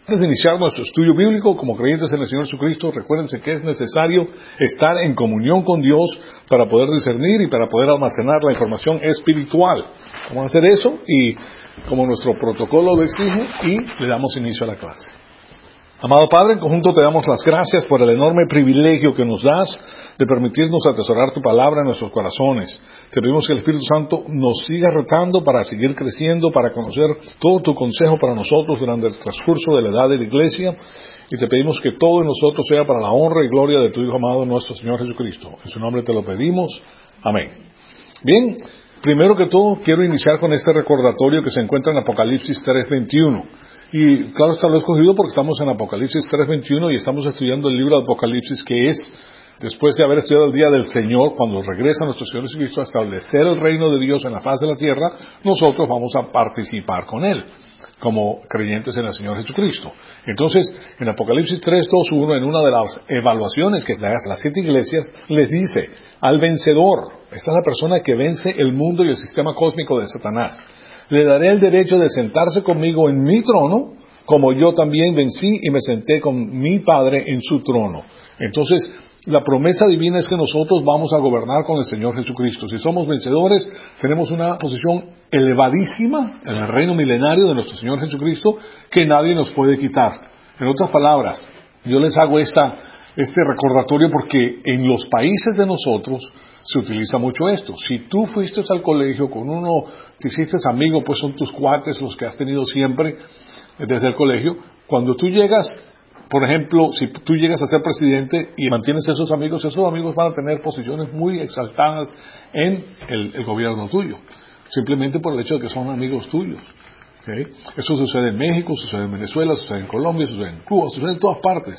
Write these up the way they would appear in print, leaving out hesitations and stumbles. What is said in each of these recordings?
Antes de iniciar nuestro estudio bíblico, como creyentes en el Señor Jesucristo, recuérdense que es necesario estar en comunión con Dios para poder discernir y para poder almacenar la información espiritual. Vamos a hacer eso y como nuestro protocolo lo exige, y le damos inicio a la clase. Amado Padre, en conjunto te damos las gracias por el enorme privilegio que nos das de permitirnos atesorar tu palabra en nuestros corazones. Te pedimos que el Espíritu Santo nos siga retando para seguir creciendo, para conocer todo tu consejo para nosotros durante el transcurso de la edad de la iglesia. Y te pedimos que todo en nosotros sea para la honra y gloria de tu Hijo amado, nuestro Señor Jesucristo. En su nombre te lo pedimos. Amén. Bien, primero que todo quiero iniciar con este recordatorio que se encuentra en Apocalipsis 3:21. Y claro, está lo escogido porque estamos en Apocalipsis 3:21 y estamos estudiando el libro de Apocalipsis, que es, después de haber estudiado el día del Señor, cuando regresa nuestro Señor Jesucristo a establecer el reino de Dios en la faz de la tierra, nosotros vamos a participar con Él, como creyentes en el Señor Jesucristo. Entonces, en Apocalipsis 3:2-1, en una de las evaluaciones que le hace a las 7 iglesias, les dice, al vencedor, esta es la persona que vence el mundo y el sistema cósmico de Satanás, le daré el derecho de sentarse conmigo en mi trono, como yo también vencí y me senté con mi Padre en su trono. Entonces, la promesa divina es que nosotros vamos a gobernar con el Señor Jesucristo. Si somos vencedores, tenemos una posición elevadísima en el reino milenario de nuestro Señor Jesucristo que nadie nos puede quitar. En otras palabras, yo les hago este recordatorio porque en los países de nosotros se utiliza mucho esto. Si tú fuiste al colegio con uno, te hiciste amigo, pues son tus cuates los que has tenido siempre desde el colegio. Cuando tú llegas, por ejemplo, si tú llegas a ser presidente y mantienes esos amigos van a tener posiciones muy exaltadas en el gobierno tuyo, simplemente por el hecho de que son amigos tuyos. ¿Okay? Eso sucede en México, sucede en Venezuela, sucede en Colombia, sucede en Cuba, sucede en todas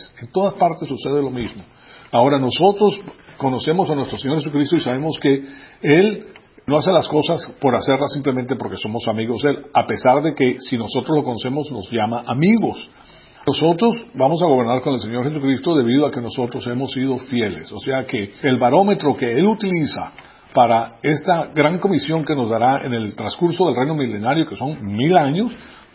partes sucede lo mismo. Ahora nosotros conocemos a nuestro Señor Jesucristo y sabemos que Él no hace las cosas por hacerlas simplemente porque somos amigos de Él, a pesar de que si nosotros lo conocemos nos llama amigos. Nosotros vamos a gobernar con el Señor Jesucristo debido a que nosotros hemos sido fieles. O sea que el barómetro que Él utiliza para esta gran comisión que nos dará en el transcurso del reino milenario, que son 1000 años,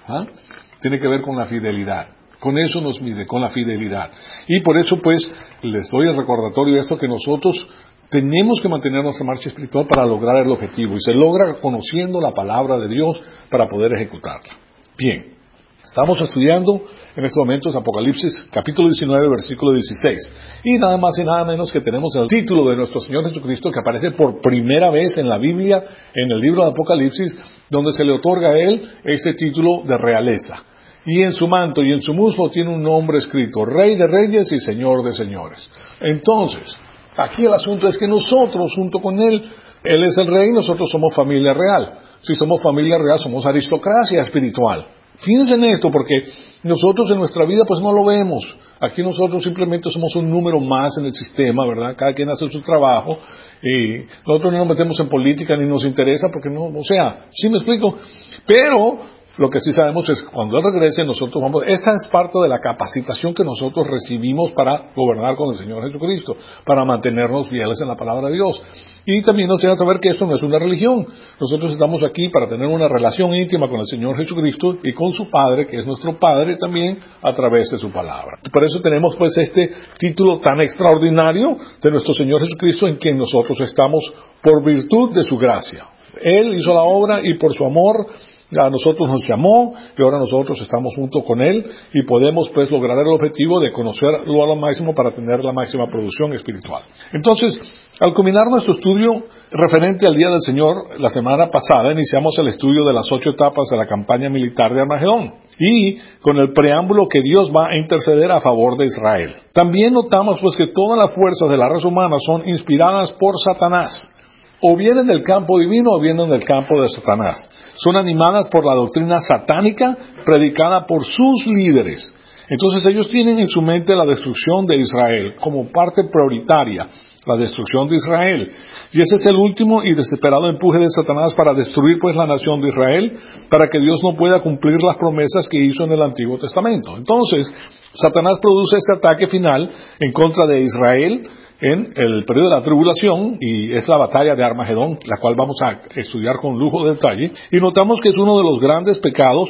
tiene que ver con la fidelidad. Con eso nos mide, con la fidelidad. Y por eso, pues, les doy el recordatorio de esto, que nosotros tenemos que mantener nuestra marcha espiritual para lograr el objetivo. Y se logra conociendo la palabra de Dios para poder ejecutarla. Bien, estamos estudiando en estos momentos Apocalipsis capítulo 19, versículo 16. Y nada más y nada menos que tenemos el título de nuestro Señor Jesucristo que aparece por primera vez en la Biblia, en el libro de Apocalipsis, donde se le otorga a Él este título de realeza. Y en su manto y en su muslo tiene un nombre escrito, Rey de Reyes y Señor de Señores. Entonces, aquí el asunto es que nosotros, junto con Él es el Rey, nosotros somos familia real. Si somos familia real, somos aristocracia espiritual. Fíjense en esto, porque nosotros en nuestra vida pues no lo vemos. Aquí nosotros simplemente somos un número más en el sistema, ¿verdad? Cada quien hace su trabajo y nosotros no nos metemos en política ni nos interesa porque no, o sea, ¿sí me explico? Pero lo que sí sabemos es que cuando Él regrese nosotros esta es parte de la capacitación que nosotros recibimos para gobernar con el Señor Jesucristo, para mantenernos fieles en la palabra de Dios. Y también nos deja saber que esto no es una religión. Nosotros estamos aquí para tener una relación íntima con el Señor Jesucristo y con su Padre, que es nuestro Padre también, a través de su palabra. Por eso tenemos pues este título tan extraordinario de nuestro Señor Jesucristo, en quien nosotros estamos por virtud de su gracia. Él hizo la obra y por su amor a nosotros nos llamó y ahora nosotros estamos junto con Él y podemos pues lograr el objetivo de conocerlo a lo máximo para tener la máxima producción espiritual. Entonces, al culminar nuestro estudio referente al Día del Señor, la semana pasada iniciamos el estudio de las 8 etapas de la campaña militar de Armagedón y con el preámbulo que Dios va a interceder a favor de Israel. También notamos pues que todas las fuerzas de la raza humana son inspiradas por Satanás. O vienen del campo divino o vienen del campo de Satanás. Son animadas por la doctrina satánica predicada por sus líderes. Entonces ellos tienen en su mente la destrucción de Israel como parte prioritaria, la destrucción de Israel. Y ese es el último y desesperado empuje de Satanás para destruir pues la nación de Israel, para que Dios no pueda cumplir las promesas que hizo en el Antiguo Testamento. Entonces, Satanás produce este ataque final en contra de Israel en el periodo de la tribulación, y es la batalla de Armagedón, la cual vamos a estudiar con lujo de detalle, y notamos que es uno de los grandes pecados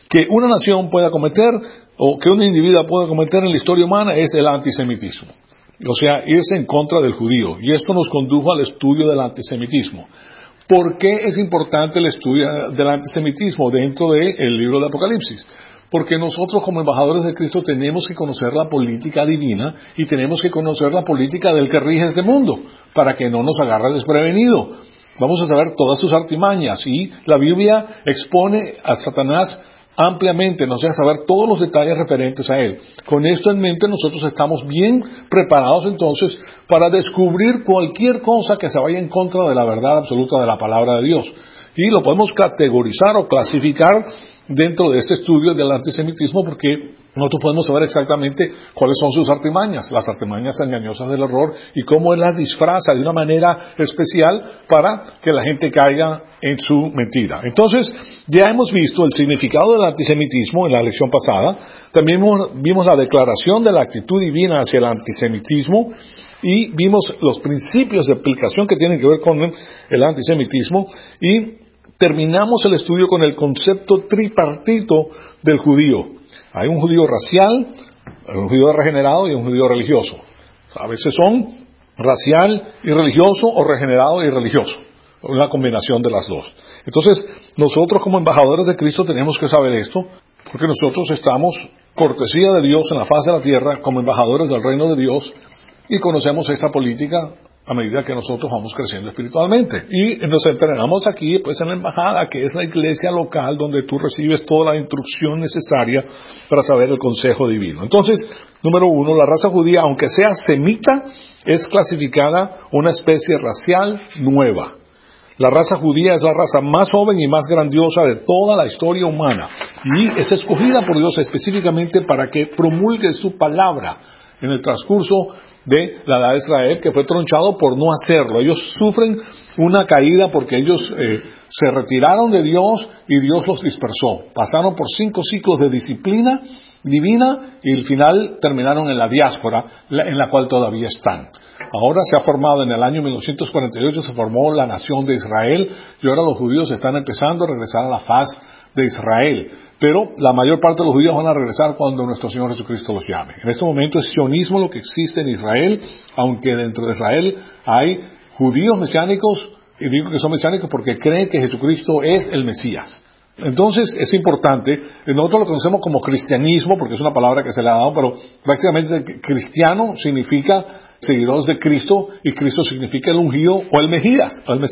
que una nación pueda cometer o que un individuo pueda cometer en la historia humana es el antisemitismo. O sea, irse en contra del judío. Y esto nos condujo al estudio del antisemitismo. ¿Por qué es importante el estudio del antisemitismo dentro del libro de Apocalipsis? Porque nosotros como embajadores de Cristo tenemos que conocer la política divina y tenemos que conocer la política del que rige este mundo para que no nos agarre desprevenido. Vamos a saber todas sus artimañas y la Biblia expone a Satanás ampliamente, nos deja saber todos los detalles referentes a él. Con esto en mente nosotros estamos bien preparados entonces para descubrir cualquier cosa que se vaya en contra de la verdad absoluta de la palabra de Dios. Y lo podemos categorizar o clasificar dentro de este estudio del antisemitismo porque nosotros podemos saber exactamente cuáles son sus artimañas, las artimañas engañosas del error y cómo él las disfraza de una manera especial para que la gente caiga en su mentira. Entonces, ya hemos visto el significado del antisemitismo en la lección pasada, también vimos la declaración de la actitud divina hacia el antisemitismo y vimos los principios de aplicación que tienen que ver con el antisemitismo y terminamos el estudio con el concepto tripartito del judío. Hay un judío racial, un judío regenerado y un judío religioso. A veces son racial y religioso o regenerado y religioso. Una combinación de las dos. Entonces, nosotros como embajadores de Cristo tenemos que saber esto, porque nosotros estamos, cortesía de Dios en la faz de la tierra, como embajadores del reino de Dios, y conocemos esta política a medida que nosotros vamos creciendo espiritualmente. Y nos entrenamos aquí, pues, en la embajada, que es la iglesia local donde tú recibes toda la instrucción necesaria para saber el consejo divino. Entonces, número 1, la raza judía, aunque sea semita, es clasificada una especie racial nueva. La raza judía es la raza más joven y más grandiosa de toda la historia humana. Y es escogida por Dios específicamente para que promulgue su palabra en el transcurso de la edad de Israel, que fue tronchado por no hacerlo. Ellos sufren una caída porque ellos se retiraron de Dios y Dios los dispersó. Pasaron por 5 ciclos de disciplina divina y al final terminaron en la diáspora, en la cual todavía están. Ahora se ha formado, en el año 1948 se formó la nación de Israel y ahora los judíos están empezando a regresar a la faz de Israel. Pero la mayor parte de los judíos van a regresar cuando nuestro Señor Jesucristo los llame. En este momento es sionismo lo que existe en Israel, aunque dentro de Israel hay judíos mesiánicos, y digo que son mesiánicos porque creen que Jesucristo es el Mesías. Entonces es importante, nosotros lo conocemos como cristianismo, porque es una palabra que se le ha dado, pero prácticamente cristiano significa seguidores de Cristo, y Cristo significa el ungido o el Mesías.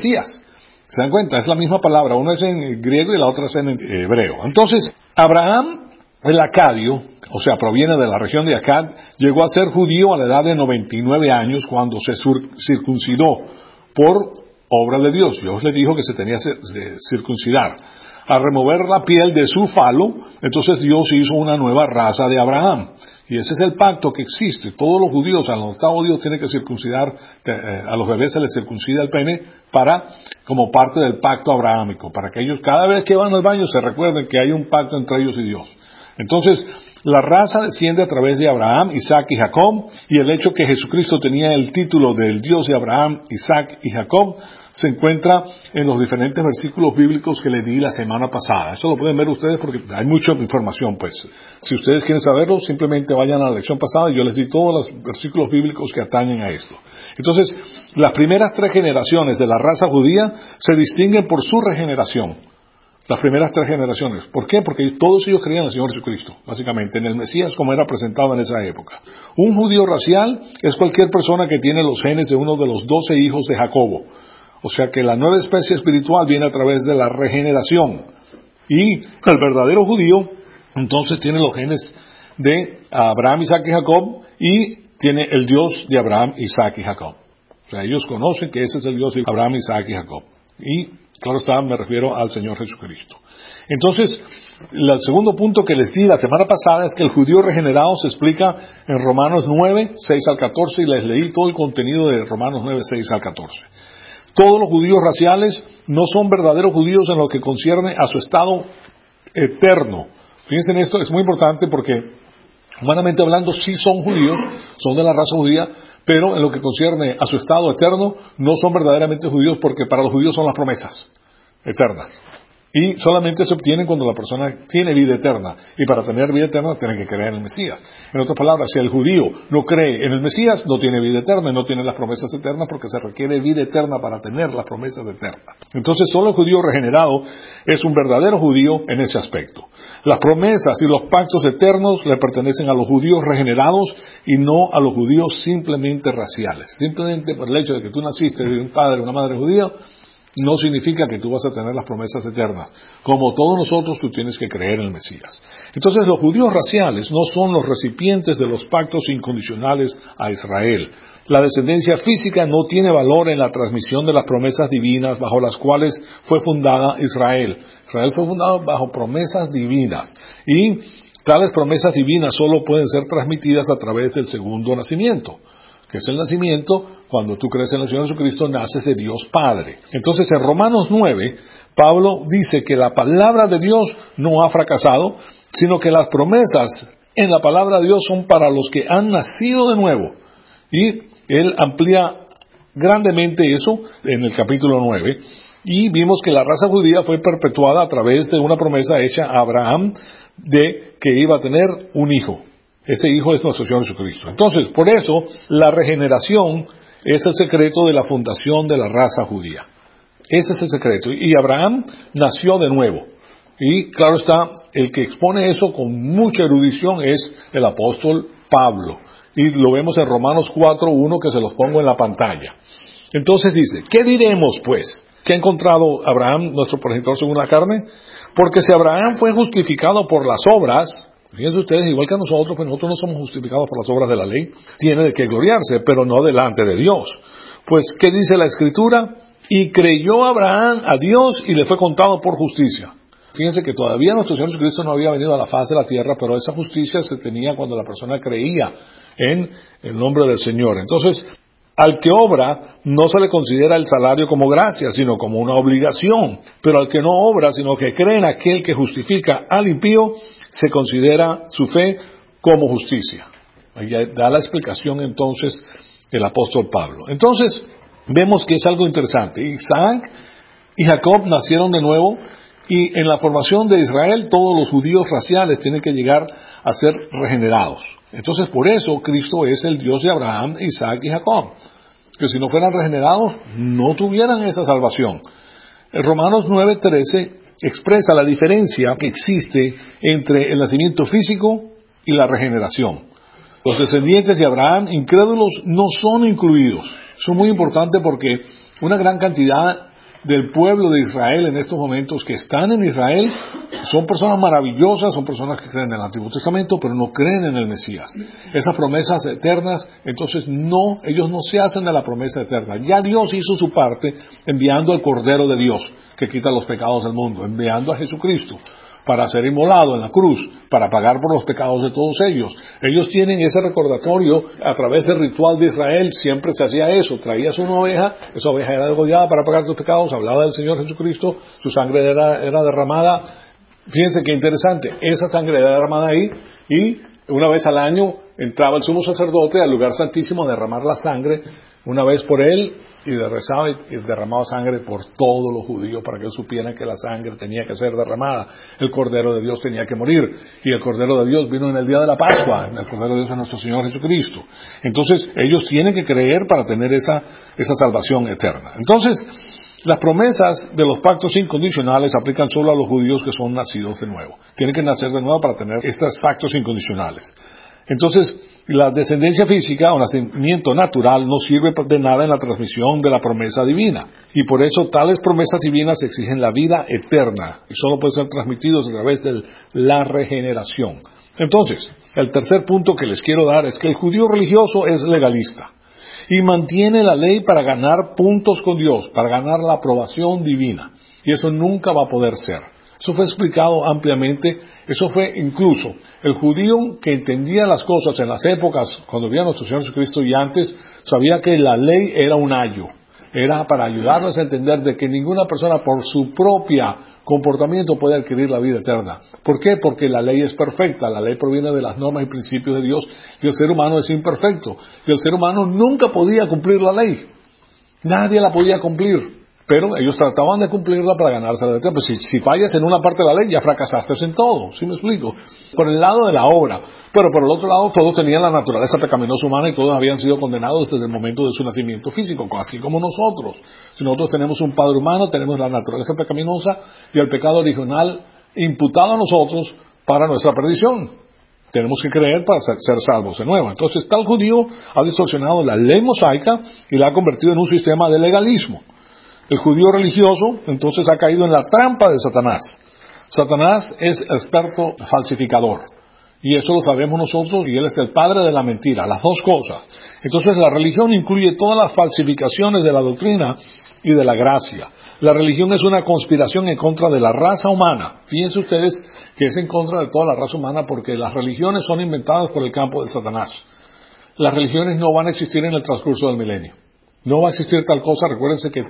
¿Se dan cuenta? Es la misma palabra, una es en griego y la otra es en hebreo. Entonces, Abraham, el acadio, o sea, proviene de la región de Acad, llegó a ser judío a la edad de 99 años cuando se circuncidó por obra de Dios. Dios le dijo que se tenía que circuncidar. Al remover la piel de su falo, entonces Dios hizo una nueva raza de Abraham. Y ese es el pacto que existe. Todos los judíos, al octavo día tienen que circuncidar, a los bebés se les circuncida el pene como parte del pacto abrahámico, para que ellos cada vez que van al baño se recuerden que hay un pacto entre ellos y Dios. Entonces, la raza desciende a través de Abraham, Isaac y Jacob, y el hecho que Jesucristo tenía el título del Dios de Abraham, Isaac y Jacob se encuentra en los diferentes versículos bíblicos que les di la semana pasada. Eso lo pueden ver ustedes porque hay mucha información, pues. Si ustedes quieren saberlo, simplemente vayan a la lección pasada y yo les di todos los versículos bíblicos que atañen a esto. Entonces, las primeras 3 generaciones de la raza judía se distinguen por su regeneración. Las primeras 3 generaciones. ¿Por qué? Porque todos ellos creían en el Señor Jesucristo, básicamente, en el Mesías como era presentado en esa época. Un judío racial es cualquier persona que tiene los genes de uno de los 12 hijos de Jacobo. O sea que la nueva especie espiritual viene a través de la regeneración. Y el verdadero judío, entonces, tiene los genes de Abraham, Isaac y Jacob, y tiene el Dios de Abraham, Isaac y Jacob. O sea, ellos conocen que ese es el Dios de Abraham, Isaac y Jacob. Y, claro está, me refiero al Señor Jesucristo. Entonces, el segundo punto que les di la semana pasada es que el judío regenerado se explica en Romanos 9, 6 al 14, y les leí todo el contenido de Romanos 9, 6 al 14. Todos los judíos raciales no son verdaderos judíos en lo que concierne a su estado eterno. Fíjense en esto, es muy importante porque, humanamente hablando, sí son judíos, son de la raza judía, pero en lo que concierne a su estado eterno, no son verdaderamente judíos porque para los judíos son las promesas eternas. Y solamente se obtienen cuando la persona tiene vida eterna. Y para tener vida eterna tiene que creer en el Mesías. En otras palabras, si el judío no cree en el Mesías, no tiene vida eterna y no tiene las promesas eternas, porque se requiere vida eterna para tener las promesas eternas. Entonces, solo el judío regenerado es un verdadero judío en ese aspecto. Las promesas y los pactos eternos le pertenecen a los judíos regenerados y no a los judíos simplemente raciales. Simplemente por el hecho de que tú naciste de un padre o una madre judía, no significa que tú vas a tener las promesas eternas. Como todos nosotros, tú tienes que creer en el Mesías. Entonces, los judíos raciales no son los recipientes de los pactos incondicionales a Israel. La descendencia física no tiene valor en la transmisión de las promesas divinas bajo las cuales fue fundada Israel. Israel fue fundado bajo promesas divinas. Y tales promesas divinas solo pueden ser transmitidas a través del segundo nacimiento, que es el nacimiento. Cuando tú crees en el Señor Jesucristo, naces de Dios Padre. Entonces, en Romanos 9, Pablo dice que la palabra de Dios no ha fracasado, sino que las promesas en la palabra de Dios son para los que han nacido de nuevo. Y él amplía grandemente eso en el capítulo 9. Y vimos que la raza judía fue perpetuada a través de una promesa hecha a Abraham de que iba a tener un hijo. Ese hijo es nuestro Señor Jesucristo. Entonces, por eso, la regeneración es el secreto de la fundación de la raza judía. Ese es el secreto. Y Abraham nació de nuevo. Y claro está, el que expone eso con mucha erudición es el apóstol Pablo. Y lo vemos en Romanos 4:1, que se los pongo en la pantalla. Entonces dice, ¿qué diremos pues? ¿Qué ha encontrado Abraham, nuestro progenitor según la carne? Porque si Abraham fue justificado por las obras, fíjense ustedes, igual que nosotros, pues nosotros no somos justificados por las obras de la ley, tiene de qué gloriarse, pero no delante de Dios. Pues, ¿qué dice la Escritura? Y creyó Abraham a Dios y le fue contado por justicia. Fíjense que todavía nuestro Señor Jesucristo no había venido a la faz de la tierra, pero esa justicia se tenía cuando la persona creía en el nombre del Señor. Entonces, al que obra no se le considera el salario como gracia, sino como una obligación. Pero al que no obra, sino que cree en aquel que justifica al impío, se considera su fe como justicia. Ahí da la explicación entonces el apóstol Pablo. Entonces, vemos que es algo interesante. Isaac y Jacob nacieron de nuevo, y en la formación de Israel todos los judíos raciales tienen que llegar a ser regenerados. Entonces, por eso Cristo es el Dios de Abraham, Isaac y Jacob. Que si no fueran regenerados, no tuvieran esa salvación. En Romanos 9:13 expresa la diferencia que existe entre el nacimiento físico y la regeneración. Los descendientes de Abraham, incrédulos, no son incluidos. Eso es muy importante porque una gran cantidad del pueblo de Israel en estos momentos que están en Israel son personas maravillosas, son personas que creen en el Antiguo Testamento, pero no creen en el Mesías. Esas promesas eternas, entonces ellos no se hacen de la promesa eterna. Ya Dios hizo su parte enviando al Cordero de Dios que quita los pecados del mundo, enviando a Jesucristo para ser inmolado en la cruz, para pagar por los pecados de todos ellos. Ellos tienen ese recordatorio a través del ritual de Israel, siempre se hacía eso, traías una oveja, esa oveja era degollada para pagar tus pecados, hablaba del Señor Jesucristo, su sangre era derramada. Fíjense qué interesante, esa sangre era derramada ahí, y una vez al año entraba el sumo sacerdote al lugar santísimo a derramar la sangre, una vez por él, y rezaba y derramaba sangre por todos los judíos para que ellos supieran que la sangre tenía que ser derramada. El Cordero de Dios tenía que morir. Y el Cordero de Dios vino en el día de la Pascua. El Cordero de Dios es nuestro Señor Jesucristo. Entonces, ellos tienen que creer para tener esa salvación eterna. Entonces, las promesas de los pactos incondicionales aplican solo a los judíos que son nacidos de nuevo. Tienen que nacer de nuevo para tener estos pactos incondicionales. Entonces, la descendencia física o nacimiento natural no sirve de nada en la transmisión de la promesa divina. Y por eso tales promesas divinas exigen la vida eterna y solo pueden ser transmitidos a través de la regeneración. Entonces, el tercer punto que les quiero dar es que el judío religioso es legalista y mantiene la ley para ganar puntos con Dios, para ganar la aprobación divina. Y eso nunca va a poder ser. Eso fue explicado ampliamente. Eso fue incluso el judío que entendía las cosas en las épocas cuando vivía nuestro Señor Jesucristo y antes, sabía que la ley era un ayo. Era para ayudarnos a entender de que ninguna persona por su propia comportamiento puede adquirir la vida eterna. ¿Por qué? Porque la ley es perfecta. La ley proviene de las normas y principios de Dios y el ser humano es imperfecto. Y el ser humano nunca podía cumplir la ley. Nadie la podía cumplir. Pero ellos trataban de cumplirla para ganarse la eternidad. Pues si fallas en una parte de la ley, ya fracasaste en todo. ¿Sí me explico? Por el lado de la obra. Pero por el otro lado, todos tenían la naturaleza pecaminosa humana y todos habían sido condenados desde el momento de su nacimiento físico, así como nosotros. Si nosotros tenemos un padre humano, tenemos la naturaleza pecaminosa y el pecado original imputado a nosotros para nuestra perdición. Tenemos que creer para ser salvos de nuevo. Entonces, tal judío ha distorsionado la ley mosaica y la ha convertido en un sistema de legalismo. El judío religioso, entonces, ha caído en la trampa de Satanás. Satanás es experto falsificador. Y eso lo sabemos nosotros, y él es el padre de la mentira, las dos cosas. Entonces, la religión incluye todas las falsificaciones de la doctrina y de la gracia. La religión es una conspiración en contra de la raza humana. Fíjense ustedes que es en contra de toda la raza humana porque las religiones son inventadas por el campo de Satanás. Las religiones no van a existir en el transcurso del milenio. No va a existir tal cosa. Recuérdense que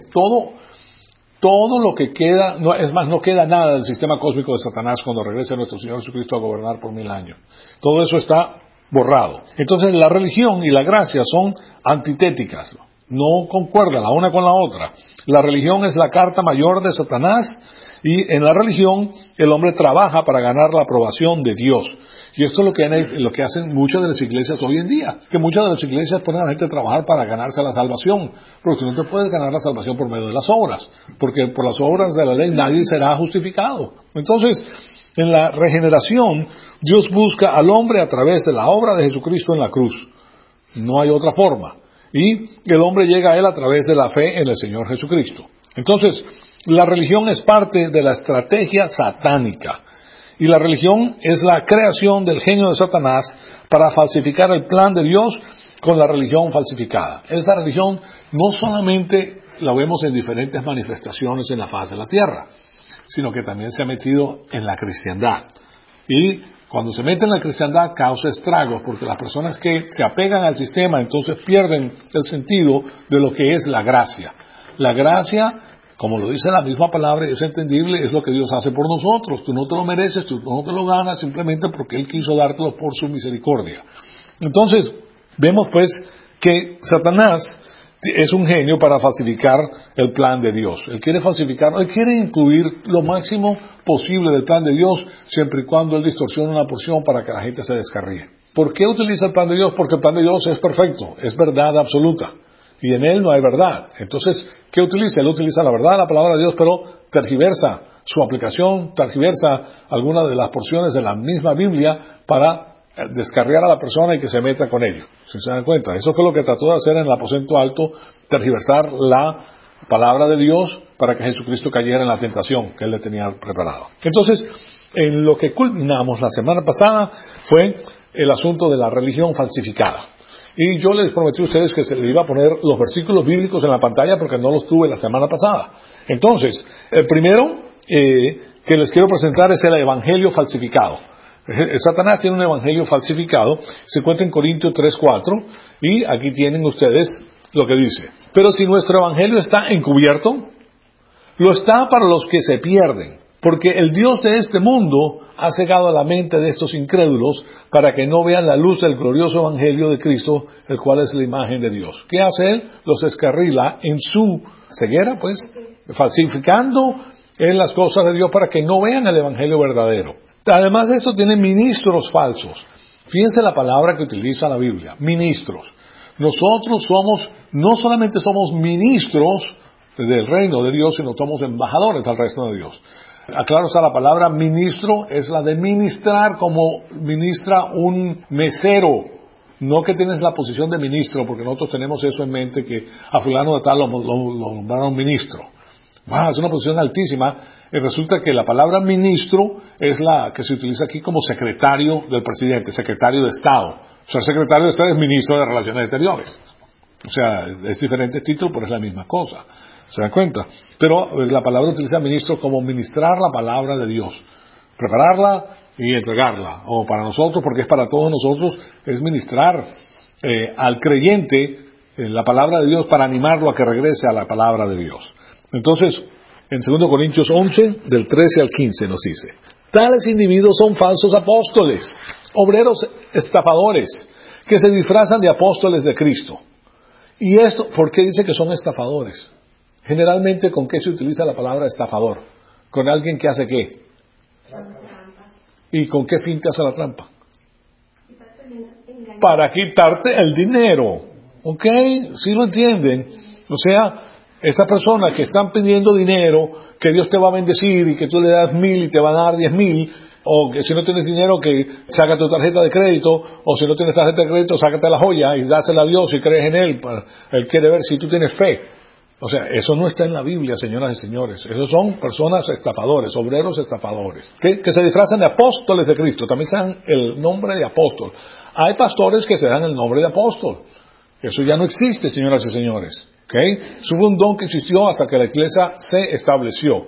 todo lo que queda, no queda nada del sistema cósmico de Satanás cuando regrese nuestro Señor Jesucristo a gobernar por 1000 años. Todo eso está borrado. Entonces la religión y la gracia son antitéticas. No concuerdan la una con la otra. La religión es la carta mayor de Satanás y en la religión el hombre trabaja para ganar la aprobación de Dios. Y esto es lo que hacen muchas de las iglesias hoy en día, que muchas de las iglesias ponen a la gente a trabajar para ganarse la salvación, porque tú no te puedes ganar la salvación por medio de las obras, porque por las obras de la ley nadie será justificado. Entonces, en la regeneración, Dios busca al hombre a través de la obra de Jesucristo en la cruz. No hay otra forma. Y el hombre llega a él a través de la fe en el Señor Jesucristo. Entonces, la religión es parte de la estrategia satánica. Y la religión es la creación del genio de Satanás para falsificar el plan de Dios con la religión falsificada. Esa religión no solamente la vemos en diferentes manifestaciones en la faz de la tierra, sino que también se ha metido en la cristiandad. Y cuando se mete en la cristiandad causa estragos, porque las personas que se apegan al sistema entonces pierden el sentido de lo que es la gracia. La gracia, como lo dice la misma palabra, es entendible, es lo que Dios hace por nosotros. Tú no te lo mereces, tú no te lo ganas, simplemente porque Él quiso dártelo por su misericordia. Entonces, vemos pues que Satanás es un genio para falsificar el plan de Dios. Él quiere falsificarlo, Él quiere incluir lo máximo posible del plan de Dios, siempre y cuando Él distorsione una porción para que la gente se descarríe. ¿Por qué utiliza el plan de Dios? Porque el plan de Dios es perfecto, es verdad absoluta. Y en Él no hay verdad. Entonces, ¿qué utiliza? Él utiliza la verdad, la palabra de Dios, pero tergiversa su aplicación, tergiversa algunas de las porciones de la misma Biblia para descarriar a la persona y que se meta con ello. Si se dan cuenta, eso fue lo que trató de hacer en el aposento alto, tergiversar la palabra de Dios para que Jesucristo cayera en la tentación que Él le tenía preparado. Entonces, en lo que culminamos la semana pasada fue el asunto de la religión falsificada. Y yo les prometí a ustedes que se les iba a poner los versículos bíblicos en la pantalla porque no los tuve la semana pasada. Entonces, el primero que les quiero presentar es el evangelio falsificado. Satanás tiene un evangelio falsificado, se encuentra en Corintios 3:4, y aquí tienen ustedes lo que dice. Pero si nuestro evangelio está encubierto, lo está para los que se pierden, porque el Dios de este mundo ha cegado la mente de estos incrédulos para que no vean la luz del glorioso evangelio de Cristo, el cual es la imagen de Dios. ¿Qué hace Él? Los descarrila en su ceguera, pues, falsificando en las cosas de Dios para que no vean el evangelio verdadero. Además de esto, tiene ministros falsos. Fíjense la palabra que utiliza la Biblia, ministros. Nosotros no solamente somos ministros del reino de Dios, sino somos embajadores del reino de Dios. Aclaro, la palabra ministro es la de ministrar, como ministra un mesero. No que tienes la posición de ministro, porque nosotros tenemos eso en mente, que a fulano de tal lo nombraron ministro. Es una posición altísima. Y resulta que la palabra ministro es la que se utiliza aquí como secretario del presidente, secretario de Estado. O sea, el secretario de Estado es ministro de Relaciones Exteriores. O sea, es diferente título, pero es la misma cosa. ¿Se dan cuenta? Pero la palabra utiliza ministro como ministrar la palabra de Dios. Prepararla y entregarla. O para nosotros, porque es para todos nosotros, es ministrar al creyente la palabra de Dios para animarlo a que regrese a la palabra de Dios. Entonces, en 2 Corintios 11, del 13 al 15 nos dice: tales individuos son falsos apóstoles, obreros estafadores, que se disfrazan de apóstoles de Cristo. ¿Y esto por qué dice que son estafadores? Generalmente, ¿con qué se utiliza la palabra estafador? Con alguien que hace ¿qué? ¿Y con qué fin te hace la trampa? Para quitarte el dinero. ¿Ok? ¿Sí lo entienden? O sea, esa persona que están pidiendo dinero, que Dios te va a bendecir y que tú le das 1,000 y te van a dar 10,000, o que si no tienes dinero, que saca tu tarjeta de crédito, o si no tienes tarjeta de crédito, sácate la joya y dásela a Dios si crees en Él. Él quiere ver si tú tienes fe. O sea, eso no está en la Biblia, señoras y señores. Esos son personas estafadores, obreros estafadores, que se disfrazan de apóstoles de Cristo. También se dan el nombre de apóstol. Hay pastores que se dan el nombre de apóstol. Eso ya no existe, señoras y señores. ¿Okay? Es un don que existió hasta que la iglesia se estableció.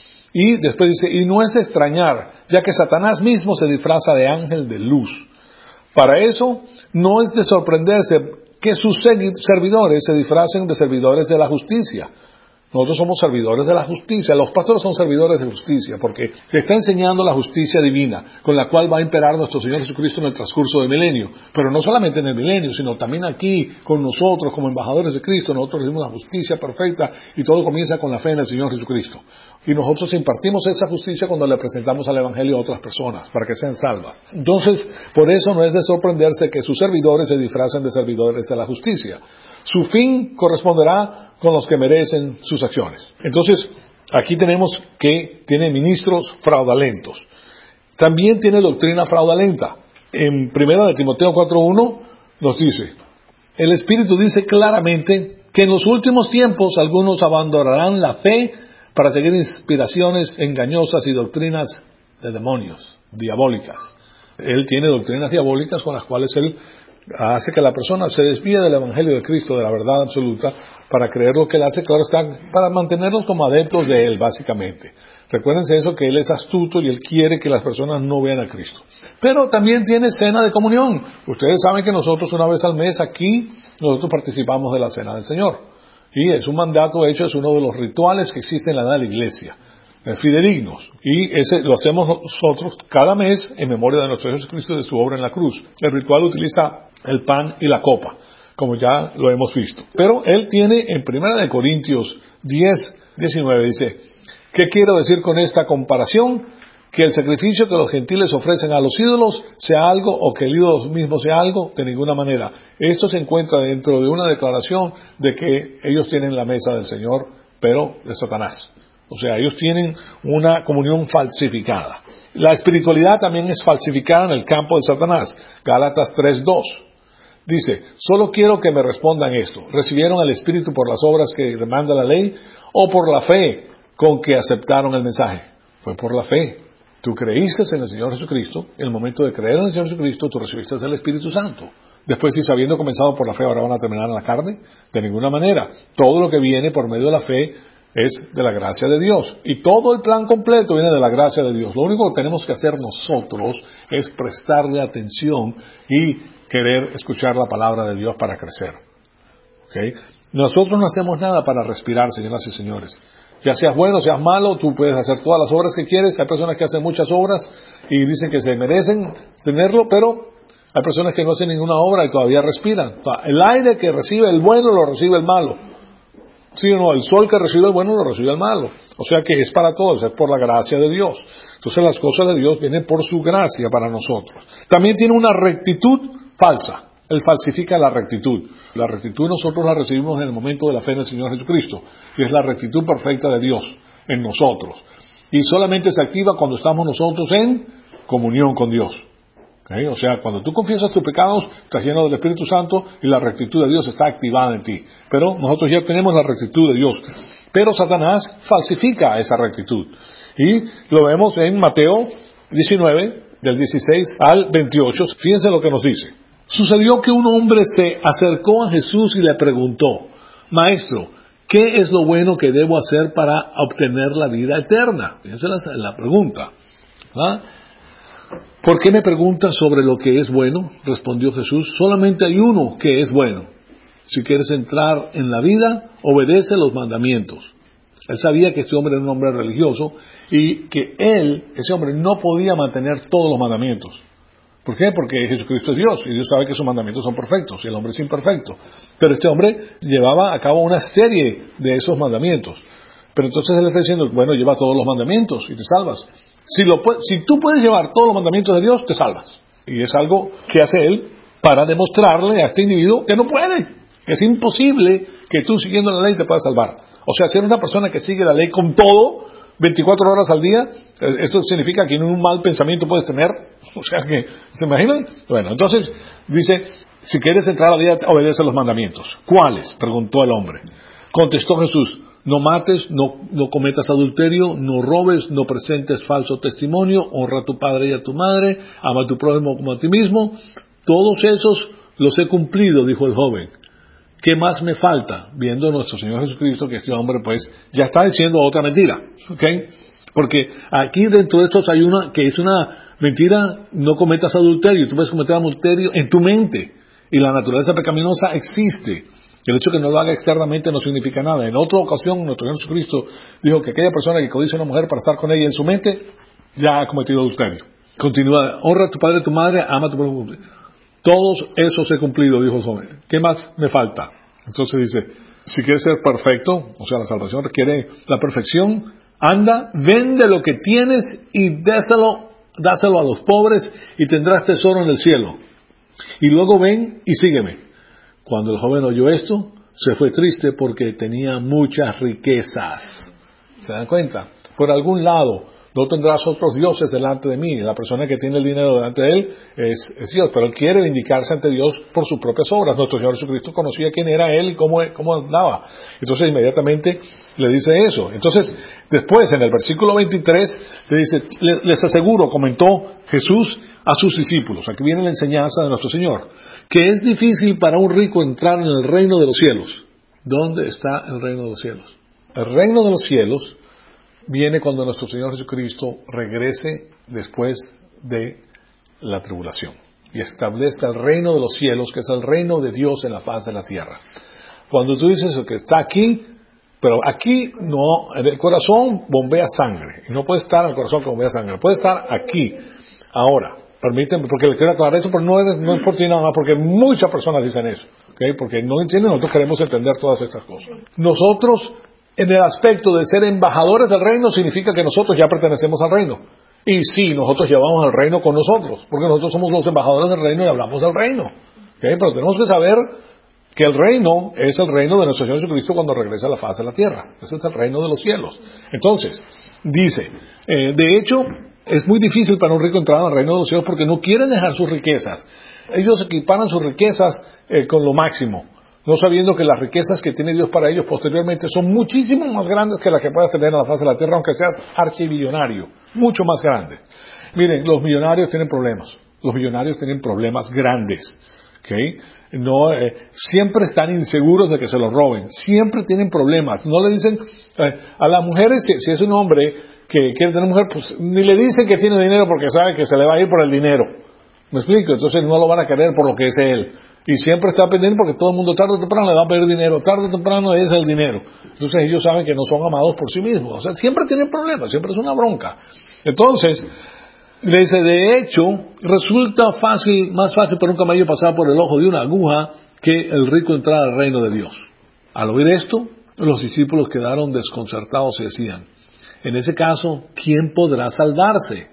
Y después dice, y no es de extrañar, ya que Satanás mismo se disfraza de ángel de luz. Para eso, no es de sorprenderse que sus servidores se disfracen de servidores de la justicia. Nosotros somos servidores de la justicia. Los pastores son servidores de justicia porque se está enseñando la justicia divina con la cual va a imperar nuestro Señor Jesucristo en el transcurso del milenio. Pero no solamente en el milenio, sino también aquí con nosotros como embajadores de Cristo. Nosotros recibimos la justicia perfecta y todo comienza con la fe en el Señor Jesucristo. Y nosotros impartimos esa justicia cuando le presentamos al Evangelio a otras personas para que sean salvas. Entonces, por eso no es de sorprenderse que sus servidores se disfracen de servidores de la justicia. Su fin corresponderá con los que merecen sus acciones. Entonces, aquí tenemos que tiene ministros fraudulentos. También tiene doctrina fraudulenta. En 1 de Timoteo 4:1 nos dice, el Espíritu dice claramente que en los últimos tiempos algunos abandonarán la fe para seguir inspiraciones engañosas y doctrinas de demonios, diabólicas. Él tiene doctrinas diabólicas con las cuales él hace que la persona se desvíe del Evangelio de Cristo, de la verdad absoluta, para creer lo que él hace, que ahora está para mantenerlos como adeptos de él, básicamente. Recuérdense eso, que él es astuto y él quiere que las personas no vean a Cristo. Pero también tiene cena de comunión. Ustedes saben que nosotros una vez al mes aquí, nosotros participamos de la cena del Señor. Y es un mandato hecho, es uno de los rituales que existen en la edad de la iglesia. Fidedignos. Y ese lo hacemos nosotros cada mes en memoria de nuestro Jesucristo y de su obra en la cruz. El ritual utiliza el pan y la copa, como ya lo hemos visto. Pero él tiene en 1 Corintios 10:19 dice, ¿qué quiero decir con esta comparación? Que el sacrificio que los gentiles ofrecen a los ídolos sea algo o que el ídolo mismo sea algo, de ninguna manera. Esto se encuentra dentro de una declaración de que ellos tienen la mesa del Señor, pero de Satanás. O sea, ellos tienen una comunión falsificada. La espiritualidad también es falsificada en el campo de Satanás. Gálatas 3:2 dice, solo quiero que me respondan esto. ¿Recibieron el Espíritu por las obras que demanda la ley o por la fe con que aceptaron el mensaje? Fue por la fe. Tú creíste en el Señor Jesucristo, en el momento de creer en el Señor Jesucristo, tú recibiste el Espíritu Santo. Después, si habiendo comenzado por la fe, ahora van a terminar en la carne, de ninguna manera. Todo lo que viene por medio de la fe es de la gracia de Dios. Y todo el plan completo viene de la gracia de Dios. Lo único que tenemos que hacer nosotros es prestarle atención y querer escuchar la palabra de Dios para crecer. ¿Okay? Nosotros no hacemos nada para respirar, señoras y señores. Ya seas bueno, seas malo, tú puedes hacer todas las obras que quieres. Hay personas que hacen muchas obras y dicen que se merecen tenerlo, pero hay personas que no hacen ninguna obra y todavía respiran. El aire que recibe el bueno lo recibe el malo. Sí o no, el sol que recibe el bueno lo recibe el malo. O sea que es para todos, es por la gracia de Dios. Entonces las cosas de Dios vienen por su gracia para nosotros. También tiene una rectitud falsa. Él falsifica la rectitud. La rectitud nosotros la recibimos en el momento de la fe en el Señor Jesucristo. Y es la rectitud perfecta de Dios en nosotros. Y solamente se activa cuando estamos nosotros en comunión con Dios. ¿Okay? O sea, cuando tú confiesas tus pecados, estás lleno del Espíritu Santo y la rectitud de Dios está activada en ti. Pero nosotros ya tenemos la rectitud de Dios. Pero Satanás falsifica esa rectitud. Y lo vemos en Mateo 19, del 16 al 28. Fíjense lo que nos dice. Sucedió que un hombre se acercó a Jesús y le preguntó, Maestro, ¿qué es lo bueno que debo hacer para obtener la vida eterna? Fíjense la pregunta. ¿Ah? ¿Por qué me preguntas sobre lo que es bueno? Respondió Jesús, solamente hay uno que es bueno. Si quieres entrar en la vida, obedece los mandamientos. Él sabía que este hombre era un hombre religioso y que ese hombre no podía mantener todos los mandamientos. ¿Por qué? Porque Jesucristo es Dios y Dios sabe que sus mandamientos son perfectos y el hombre es imperfecto. Pero este hombre llevaba a cabo una serie de esos mandamientos. Pero entonces él está diciendo, bueno, lleva todos los mandamientos y te salvas. Si tú puedes llevar todos los mandamientos de Dios, te salvas. Y es algo que hace él para demostrarle a este individuo que no puede. Es imposible que tú siguiendo la ley te puedas salvar. O sea, si eres una persona que sigue la ley con todo, 24 horas al día, eso significa que ni un mal pensamiento puedes tener. O sea que, ¿se imaginan? Bueno, entonces dice, si quieres entrar a la vida, obedece los mandamientos. ¿Cuáles? Preguntó el hombre. Contestó Jesús, no mates, no cometas adulterio, no robes, no presentes falso testimonio, honra a tu padre y a tu madre, ama a tu prójimo como a ti mismo. Todos esos los he cumplido, dijo el joven. ¿Qué más me falta? Viendo a nuestro Señor Jesucristo que este hombre pues ya está diciendo otra mentira, ¿ok? Porque aquí dentro de estos hay una que es una mentira, no cometas adulterio. Tú puedes cometer adulterio en tu mente y la naturaleza pecaminosa existe. El hecho de que no lo haga externamente no significa nada. En otra ocasión nuestro Señor Jesucristo dijo que aquella persona que codicia a una mujer para estar con ella en su mente ya ha cometido adulterio. Continúa, honra a tu padre y a tu madre, ama a tu prójimo. Todos esos he cumplido, dijo el joven. ¿Qué más me falta? Entonces dice, si quieres ser perfecto, o sea, la salvación requiere la perfección, anda, vende lo que tienes y dáselo a los pobres y tendrás tesoro en el cielo. Y luego ven y sígueme. Cuando el joven oyó esto, se fue triste porque tenía muchas riquezas. ¿Se dan cuenta? Por algún lado, no tendrás otros dioses delante de mí. La persona que tiene el dinero delante de él es Dios, pero él quiere vindicarse ante Dios por sus propias obras. Nuestro Señor Jesucristo conocía quién era él y cómo andaba. Entonces inmediatamente le dice eso. Entonces, después en el versículo 23 le dice, les aseguro, comentó Jesús a sus discípulos, aquí viene la enseñanza de nuestro Señor, que es difícil para un rico entrar en el reino de los cielos. ¿Dónde está el reino de los cielos? El reino de los cielos viene cuando nuestro Señor Jesucristo regrese después de la tribulación y establezca el reino de los cielos, que es el reino de Dios en la faz de la tierra. Cuando tú dices que está aquí, pero aquí no, en el corazón bombea sangre, y no puede estar en el corazón que bombea sangre, puede estar aquí. Ahora, permíteme, porque le quiero aclarar eso, pero no es por ti nada más, porque muchas personas dicen eso, ¿okay? Porque no entienden, nosotros queremos entender todas estas cosas. Nosotros, en el aspecto de ser embajadores del reino, significa que nosotros ya pertenecemos al reino. Y sí, nosotros llevamos el reino con nosotros, porque nosotros somos los embajadores del reino y hablamos del reino. ¿Okay? Pero tenemos que saber que el reino es el reino de nuestro Señor Jesucristo cuando regresa a la faz de la tierra. Ese es el reino de los cielos. Entonces, dice, de hecho, es muy difícil para un rico entrar al reino de los cielos porque no quieren dejar sus riquezas. Ellos equiparan sus riquezas con lo máximo, no sabiendo que las riquezas que tiene Dios para ellos posteriormente son muchísimo más grandes que las que puedas tener en la faz de la tierra, aunque seas archimillonario, mucho más grandes. Miren, los millonarios tienen problemas. Los millonarios tienen problemas grandes. ¿Okay? No, siempre están inseguros de que se los roben. Siempre tienen problemas. No le dicen a las mujeres, si es un hombre que quiere tener mujer, pues ni le dicen que tiene dinero porque sabe que se le va a ir por el dinero. ¿Me explico? Entonces no lo van a querer por lo que es él. Y siempre está pendiente porque todo el mundo tarde o temprano le va a pedir dinero. Tarde o temprano es el dinero. Entonces ellos saben que no son amados por sí mismos. O sea, siempre tienen problemas, siempre es una bronca. Entonces, le dice, de hecho, resulta más fácil para un camello pasar por el ojo de una aguja que el rico entrar al reino de Dios. Al oír esto, los discípulos quedaron desconcertados y decían, en ese caso, ¿quién podrá salvarse?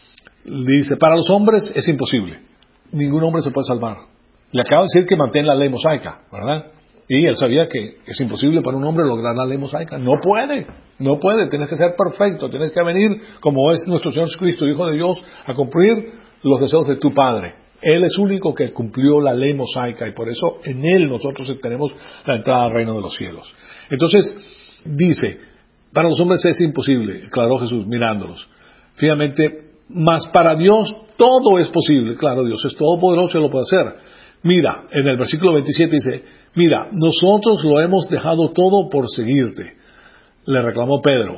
Dice, para los hombres es imposible. Ningún hombre se puede salvar. Le acaba de decir que mantén la ley mosaica, ¿verdad? Y él sabía que es imposible para un hombre lograr la ley mosaica. No puede, tienes que ser perfecto, tienes que venir como es nuestro Señor Jesucristo, Hijo de Dios, a cumplir los deseos de tu Padre. Él es único que cumplió la ley mosaica y por eso en Él nosotros tenemos la entrada al reino de los cielos. Entonces, dice, para los hombres es imposible, aclaró Jesús mirándolos. Finalmente, mas para Dios todo es posible. Claro, Dios es todopoderoso y lo puede hacer. Mira, en el versículo 27 dice, mira, nosotros lo hemos dejado todo por seguirte. Le reclamó Pedro.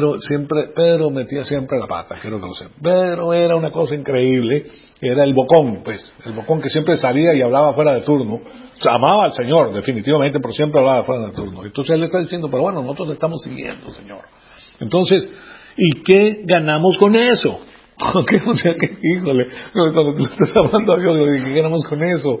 Pedro metía siempre la pata, quiero que lo sepa. Pedro era una cosa increíble, era el bocón que siempre salía y hablaba fuera de turno. O sea, amaba al Señor, definitivamente, pero siempre hablaba fuera de turno. Entonces él le está diciendo, pero bueno, nosotros le estamos siguiendo, Señor. Entonces, ¿y qué ganamos con eso? ¿Qué? O sea, que, híjole, cuando tú estás hablando a Dios, ¿qué queremos con eso?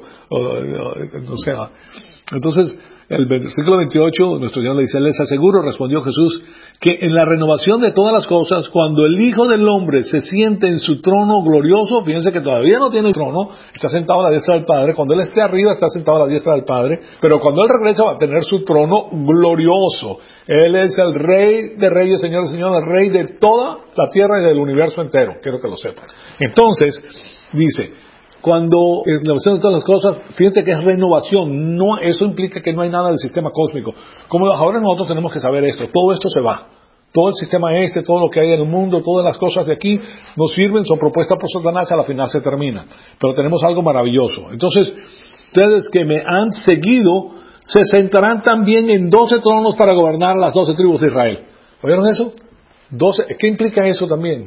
O sea, entonces, el versículo 28, nuestro Señor le dice, les aseguro, respondió Jesús, que en la renovación de todas las cosas, cuando el Hijo del Hombre se siente en su trono glorioso, fíjense que todavía no tiene el trono, está sentado a la diestra del Padre, cuando Él esté arriba está sentado a la diestra del Padre, pero cuando Él regresa va a tener su trono glorioso. Él es el Rey de Reyes, Señor de Señores, el Rey de toda la tierra y del universo entero, quiero que lo sepan. Entonces, dice, cuando en la renovación de todas las cosas, fíjense que es renovación, no, eso implica que no hay nada del sistema cósmico. Como ahora nosotros tenemos que saber esto, todo esto se va. Todo el sistema todo lo que hay en el mundo, todas las cosas de aquí nos sirven, son propuestas por Satanás, a la final se termina. Pero tenemos algo maravilloso. Entonces, ustedes que me han seguido, se sentarán también en 12 tronos para gobernar las 12 tribus de Israel. ¿Oyeron eso? 12, ¿qué implica eso también?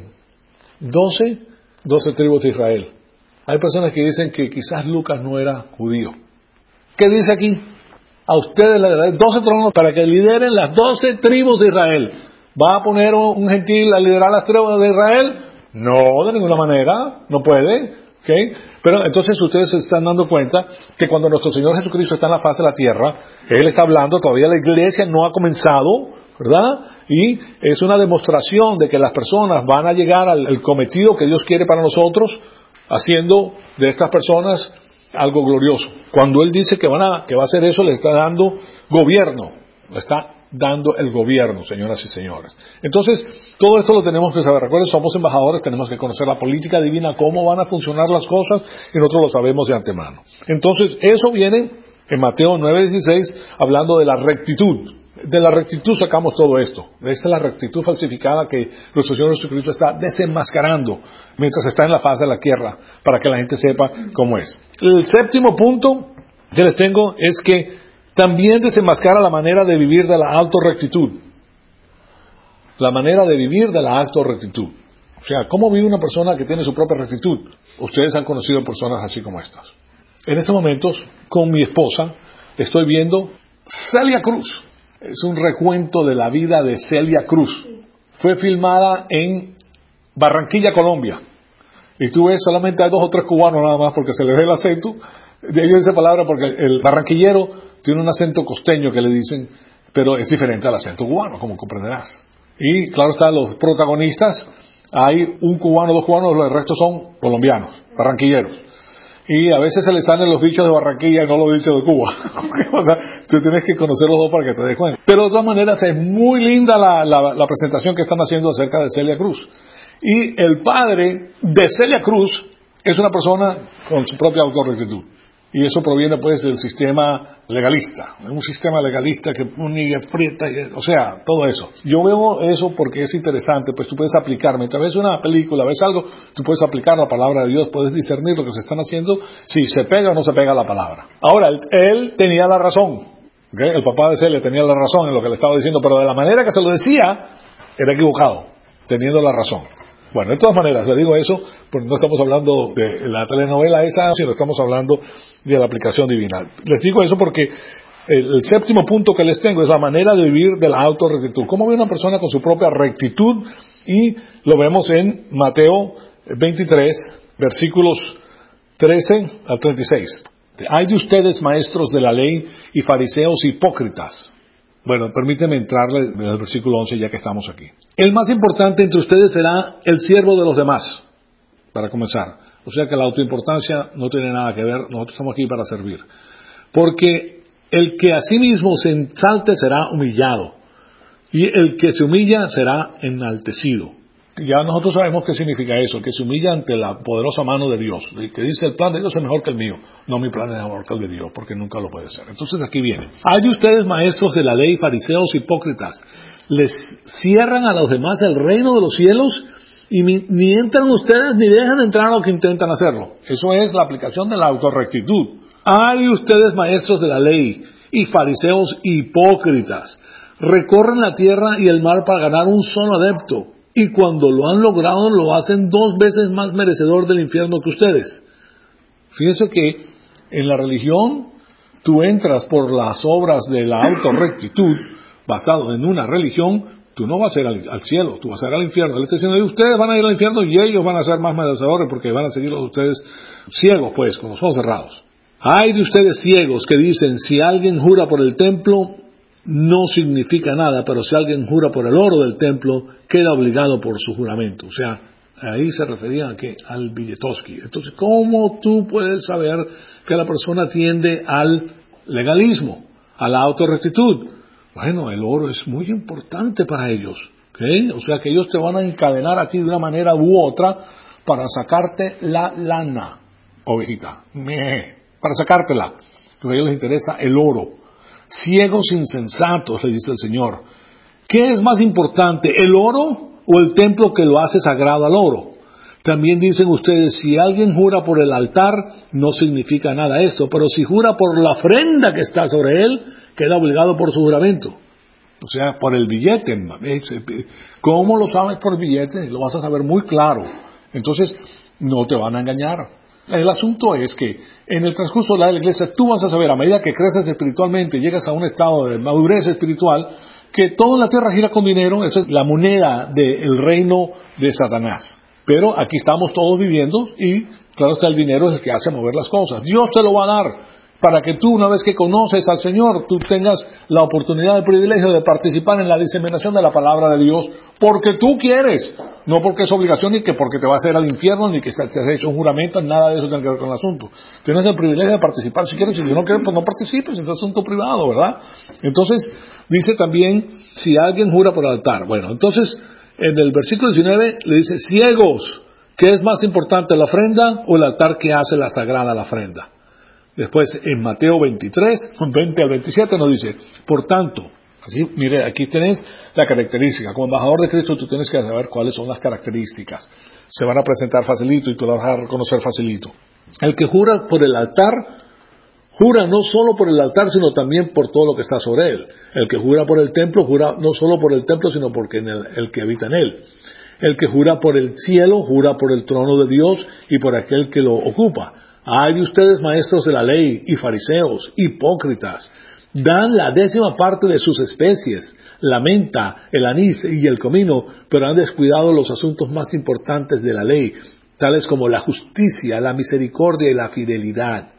12 tribus de Israel. Hay personas que dicen que quizás Lucas no era judío. ¿Qué dice aquí? A ustedes le daré 12 tronos para que lideren las 12 tribus de Israel. ¿Va a poner un gentil a liderar las tribus de Israel? No, de ninguna manera, no puede. ¿Okay? Pero entonces ustedes se están dando cuenta que cuando nuestro Señor Jesucristo está en la faz de la tierra, Él está hablando, todavía la iglesia no ha comenzado, ¿verdad? Y es una demostración de que las personas van a llegar al cometido que Dios quiere para nosotros, haciendo de estas personas algo glorioso. Cuando Él dice que va a hacer eso, le está dando gobierno, le está dando el gobierno, señoras y señores. Entonces, todo esto lo tenemos que saber. Recuerden, somos embajadores, tenemos que conocer la política divina, cómo van a funcionar las cosas, y nosotros lo sabemos de antemano. Entonces, eso viene en Mateo 9:16, hablando de la rectitud. De la rectitud sacamos todo esto. Esta es la rectitud falsificada que nuestro Señor Jesucristo está desenmascarando mientras está en la faz de la tierra, para que la gente sepa cómo es. El séptimo punto que les tengo es que también desenmascara la manera de vivir de la autorrectitud. La manera de vivir de la autorrectitud. O sea, ¿cómo vive una persona que tiene su propia rectitud? Ustedes han conocido personas así como estas. En estos momentos, con mi esposa, estoy viendo Celia Cruz. Es un recuento de la vida de Celia Cruz. Fue filmada en Barranquilla, Colombia. Y tú ves, solamente hay 2 o 3 cubanos nada más, porque se les ve el acento. De ellos esa palabra, porque el barranquillero tiene un acento costeño que le dicen, pero es diferente al acento cubano, como comprenderás. Y claro está, los protagonistas, hay un cubano, 2 cubanos, los restos son colombianos, barranquilleros. Y a veces se les salen los dichos de Barranquilla y no los dichos de Cuba. O sea, tú tienes que conocer los dos para que te des cuenta. Pero de todas maneras es muy linda la presentación que están haciendo acerca de Celia Cruz. Y el padre de Celia Cruz es una persona con su propia autorrectitud. Y eso proviene pues del sistema legalista. Un sistema legalista que pone y aprieta, o sea, todo eso. Yo veo eso porque es interesante, pues tú puedes aplicar. Mientras ves una película, ves algo, tú puedes aplicar la palabra de Dios, puedes discernir lo que se están haciendo, si se pega o no se pega la palabra. Ahora, él tenía la razón. ¿Okay? El papá de Celia tenía la razón en lo que le estaba diciendo, pero de la manera que se lo decía, era equivocado, teniendo la razón. Bueno, de todas maneras, le digo eso, porque no estamos hablando de la telenovela esa, sino estamos hablando de la aplicación divina. Les digo eso porque el séptimo punto que les tengo es la manera de vivir de la autorrectitud. ¿Cómo vive una persona con su propia rectitud? Y lo vemos en Mateo 23, versículos 13 al 36. Hay de ustedes, maestros de la ley y fariseos hipócritas. Bueno, permíteme entrarle en el versículo 11 ya que estamos aquí. El más importante entre ustedes será el siervo de los demás, para comenzar. O sea que la autoimportancia no tiene nada que ver, nosotros estamos aquí para servir. Porque el que a sí mismo se ensalte será humillado, y el que se humilla será enaltecido. Ya nosotros sabemos qué significa eso, que se humilla ante la poderosa mano de Dios, que dice el plan de Dios es mejor que el mío. No, mi plan es mejor que el de Dios, porque nunca lo puede ser. Entonces aquí viene. Hay de ustedes, maestros de la ley, fariseos hipócritas, les cierran a los demás el reino de los cielos y ni entran ustedes ni dejan entrar a los que intentan hacerlo. Eso es la aplicación de la autorrectitud. Hay de ustedes, maestros de la ley y fariseos hipócritas, recorren la tierra y el mar para ganar un solo adepto. Y cuando lo han logrado, lo hacen 2 veces más merecedor del infierno que ustedes. Fíjense que en la religión, tú entras por las obras de la autorrectitud, basado en una religión, Tú no vas a ir al cielo, tú vas a ir al infierno. Él está diciendo, ustedes van a ir al infierno y ellos van a ser más merecedores porque van a seguirlos ustedes ciegos, pues, con los ojos cerrados. Hay de ustedes ciegos que dicen, si alguien jura por el templo, no significa nada, pero si alguien jura por el oro del templo, queda obligado por su juramento. O sea, ahí se refería al Billetoski. Entonces, ¿cómo tú puedes saber que la persona tiende al legalismo, a la autorrectitud? Bueno, el oro es muy importante para ellos, ¿okay? O sea que ellos te van a encadenar a ti de una manera u otra para sacarte la lana, ovejita, para sacártela, porque a ellos les interesa el oro. Ciegos insensatos, le dice el Señor. ¿Qué es más importante, el oro o el templo que lo hace sagrado al oro? También dicen ustedes, si alguien jura por el altar, no significa nada esto, pero si jura por la ofrenda que está sobre él, queda obligado por su juramento. O sea, por el billete. ¿Cómo lo sabes por el billete? Lo vas a saber muy claro. Entonces, no te van a engañar. El asunto es que en el transcurso de la iglesia, tú vas a saber, a medida que creces espiritualmente, llegas a un estado de madurez espiritual, que toda la tierra gira con dinero. Esa es la moneda del reino de Satanás. Pero aquí estamos todos viviendo y, claro está, el dinero es el que hace mover las cosas. Dios te lo va a dar para que tú, una vez que conoces al Señor, tú tengas la oportunidad, el privilegio de participar en la diseminación de la palabra de Dios, porque tú quieres, no porque es obligación, ni que porque te va a hacer al infierno, ni que te has hecho un juramento, nada de eso tiene que ver con el asunto. Tienes el privilegio de participar si quieres, si no quieres, pues no participes, es asunto privado, ¿verdad? Entonces, dice también, si alguien jura por el altar. Bueno, entonces, en el versículo 19 le dice, ciegos, ¿qué es más importante, la ofrenda o el altar que hace la sagrada la ofrenda? Después, en Mateo 23, 20 al 27, nos dice, por tanto, así, mire, aquí tenés la característica. Como embajador de Cristo, tú tienes que saber cuáles son las características. Se van a presentar facilito y tú las vas a reconocer facilito. El que jura por el altar, jura no solo por el altar, sino también por todo lo que está sobre él. El que jura por el templo, jura no solo por el templo, sino porque el que habita en él. El que jura por el cielo, jura por el trono de Dios y por aquel que lo ocupa. Ay de ustedes, maestros de la ley y fariseos, hipócritas, dan la 10ª parte de sus especies, la menta, el anís y el comino, pero han descuidado los asuntos más importantes de la ley, tales como la justicia, la misericordia y la fidelidad.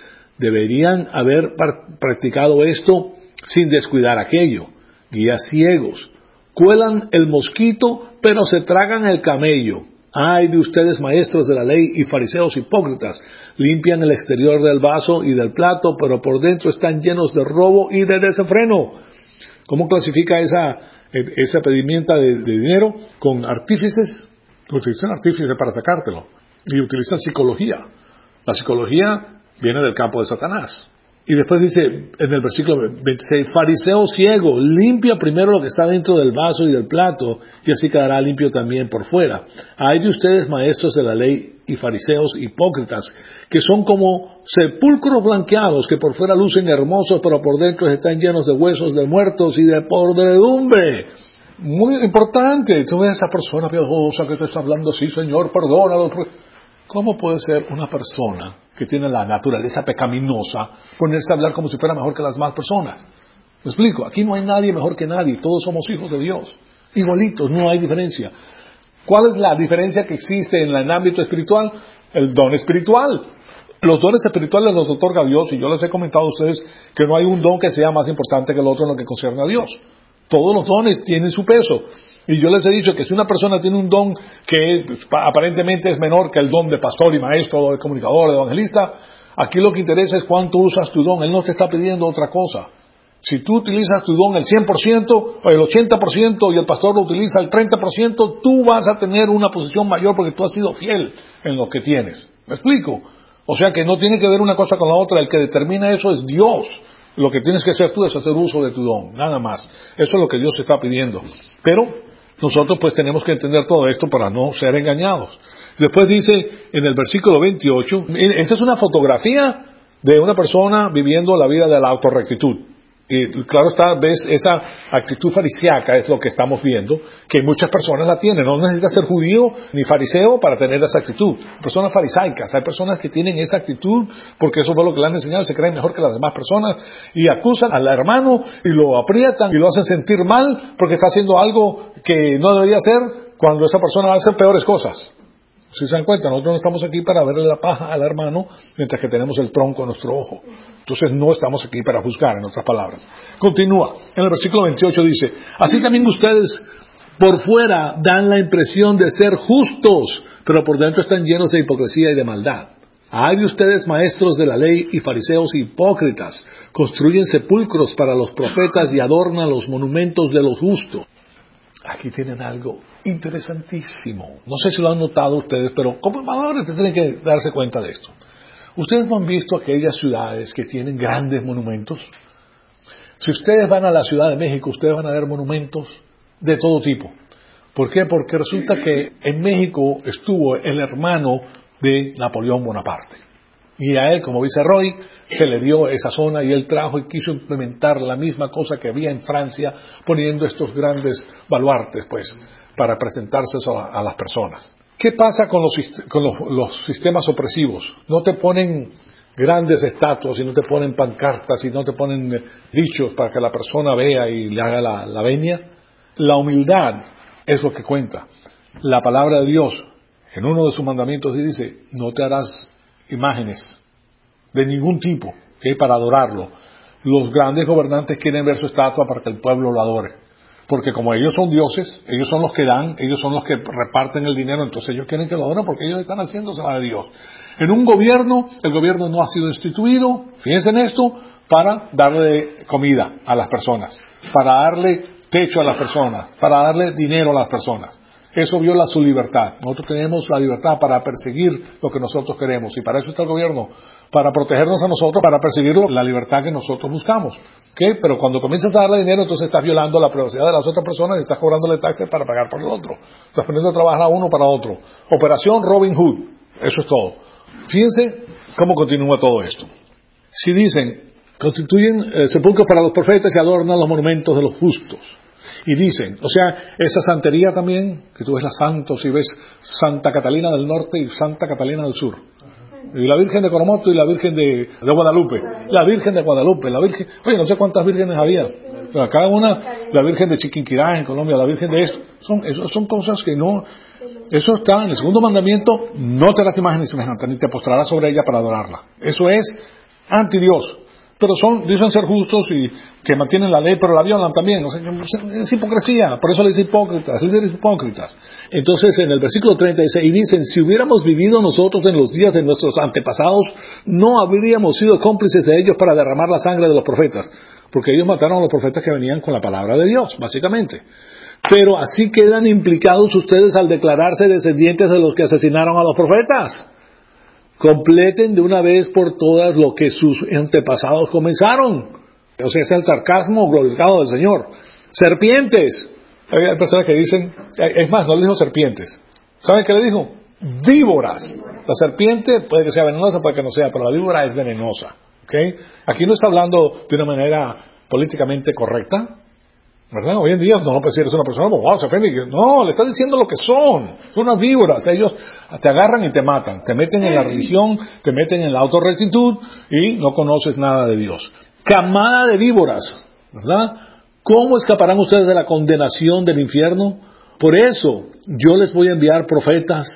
Deberían haber practicado esto sin descuidar aquello. Guías ciegos, cuelan el mosquito, pero se tragan el camello. Ay de ustedes, maestros de la ley y fariseos hipócritas, limpian el exterior del vaso y del plato, pero por dentro están llenos de robo y de desenfreno. ¿Cómo clasifica esa pedimienta de dinero? Con artífices. Utilizan artífices para sacártelo. Y utilizan psicología. La psicología viene del campo de Satanás. Y después dice en el versículo 26, fariseo ciego, limpia primero lo que está dentro del vaso y del plato, y así quedará limpio también por fuera. Hay de ustedes, maestros de la ley y fariseos hipócritas, que son como sepulcros blanqueados, que por fuera lucen hermosos, pero por dentro están llenos de huesos de muertos y de podredumbre. Muy importante. Tú ves a esa persona piadosa que te está hablando así, Señor, perdónalo. ¿Cómo puede ser una persona que tiene la naturaleza pecaminosa ponerse a hablar como si fuera mejor que las demás personas? ¿Me explico? Aquí no hay nadie mejor que nadie. Todos somos hijos de Dios. Igualitos, no hay diferencia. ¿Cuál es la diferencia que existe en el ámbito espiritual? El don espiritual. Los dones espirituales los otorga Dios, y yo les he comentado a ustedes que no hay un don que sea más importante que el otro en lo que concierne a Dios. Todos los dones tienen su peso. Y yo les he dicho que si una persona tiene un don que aparentemente es menor que el don de pastor y maestro, de comunicador, de evangelista, aquí lo que interesa es cuánto usas tu don. Él no te está pidiendo otra cosa. Si tú utilizas tu don el 100% o el 80% y el pastor lo utiliza el 30%, tú vas a tener una posición mayor porque tú has sido fiel en lo que tienes. ¿Me explico? O sea que no tiene que ver una cosa con la otra. El que determina eso es Dios. Lo que tienes que hacer tú es hacer uso de tu don, nada más. Eso es lo que Dios está pidiendo. Pero nosotros pues tenemos que entender todo esto para no ser engañados. Después dice en el versículo 28, esa es una fotografía de una persona viviendo la vida de la autorrectitud. Y claro está, ves, esa actitud fariseica es lo que estamos viendo, que muchas personas la tienen. No necesitas ser judío ni fariseo para tener esa actitud. Personas farisaicas, hay personas que tienen esa actitud porque eso fue lo que le han enseñado, se creen mejor que las demás personas y acusan al hermano y lo aprietan y lo hacen sentir mal porque está haciendo algo que no debería hacer cuando esa persona hace peores cosas. Si se dan cuenta, nosotros no estamos aquí para verle la paja al hermano mientras que tenemos el tronco en nuestro ojo. Entonces no estamos aquí para juzgar, en otras palabras. Continúa. En el versículo 28 dice, así también ustedes por fuera dan la impresión de ser justos, pero por dentro están llenos de hipocresía y de maldad. Hay de ustedes maestros de la ley y fariseos hipócritas, construyen sepulcros para los profetas y adornan los monumentos de los justos. Aquí tienen algo interesantísimo. No sé si lo han notado ustedes, pero como valores tienen que darse cuenta de esto. ¿Ustedes no han visto aquellas ciudades que tienen grandes monumentos? Si ustedes van a la Ciudad de México, ustedes van a ver monumentos de todo tipo. ¿Por qué? Porque resulta que en México estuvo el hermano de Napoleón Bonaparte. Y a él, como viceroy, se le dio esa zona y él trajo y quiso implementar la misma cosa que había en Francia, poniendo estos grandes baluartes, pues, para presentarse eso a las personas. ¿Qué pasa con los sistemas opresivos? No te ponen grandes estatuas y no te ponen pancartas y no te ponen dichos para que la persona vea y le haga la venia. La humildad es lo que cuenta. La palabra de Dios, en uno de sus mandamientos dice, no te harás imágenes de ningún tipo, para adorarlo. Los grandes gobernantes quieren ver su estatua para que el pueblo lo adore. Porque como ellos son dioses, ellos son los que dan, ellos son los que reparten el dinero, entonces ellos quieren que lo adoren porque ellos están haciéndosela de Dios. En un gobierno, el gobierno no ha sido instituido, fíjense en esto, para darle comida a las personas, para darle techo a las personas, para darle dinero a las personas. Eso viola su libertad. Nosotros tenemos la libertad para perseguir lo que nosotros queremos y para eso está el gobierno, para protegernos a nosotros, para perseguir la libertad que nosotros buscamos. ¿Okay? Pero cuando comienzas a darle dinero, entonces estás violando la privacidad de las otras personas y estás cobrándole taxes para pagar por el otro. Estás poniendo a trabajar a uno para otro. Operación Robin Hood. Eso es todo. Fíjense cómo continúa todo esto. Si dicen, constituyen sepulcros para los profetas y adornan los monumentos de los justos. Y dicen, o sea, esa santería también, que tú ves las santos y ves Santa Catalina del Norte y Santa Catalina del Sur. Y la Virgen de Coromoto y la Virgen de Guadalupe. La Virgen de Guadalupe, la Virgen... Oye, no sé cuántas vírgenes había. Pero cada una, la Virgen de Chiquinquirá en Colombia, la Virgen de esto. Son cosas que no... Eso está en el segundo mandamiento, no te harás imágenes semejantes, ni te postrarás sobre ella para adorarla. Eso es anti Dios. Pero dicen ser justos y que mantienen la ley, pero la violan también. O sea, es hipocresía, por eso les dice hipócritas, líderes hipócritas. Entonces en el versículo 36 dicen, si hubiéramos vivido nosotros en los días de nuestros antepasados, no habríamos sido cómplices de ellos para derramar la sangre de los profetas, porque ellos mataron a los profetas que venían con la palabra de Dios, básicamente. Pero así quedan implicados ustedes al declararse descendientes de los que asesinaron a los profetas. Completen de una vez por todas lo que sus antepasados comenzaron. O sea, es el sarcasmo glorificado del Señor. Serpientes. Hay personas que dicen, es más, no le dijo serpientes. ¿Saben qué le dijo? Víboras. La serpiente puede que sea venenosa, puede que no sea, pero la víbora es venenosa. ¿Okay? Aquí no está hablando de una manera políticamente correcta, ¿verdad? Hoy en día no puede decir es una persona, wow, se ofende. No, le está diciendo lo que son unas víboras. Ellos te agarran y te matan, te meten en la religión, te meten en la autorrectitud y no conoces nada de Dios. Camada de víboras, ¿verdad? ¿Cómo escaparán ustedes de la condenación del infierno? Por eso yo les voy a enviar profetas,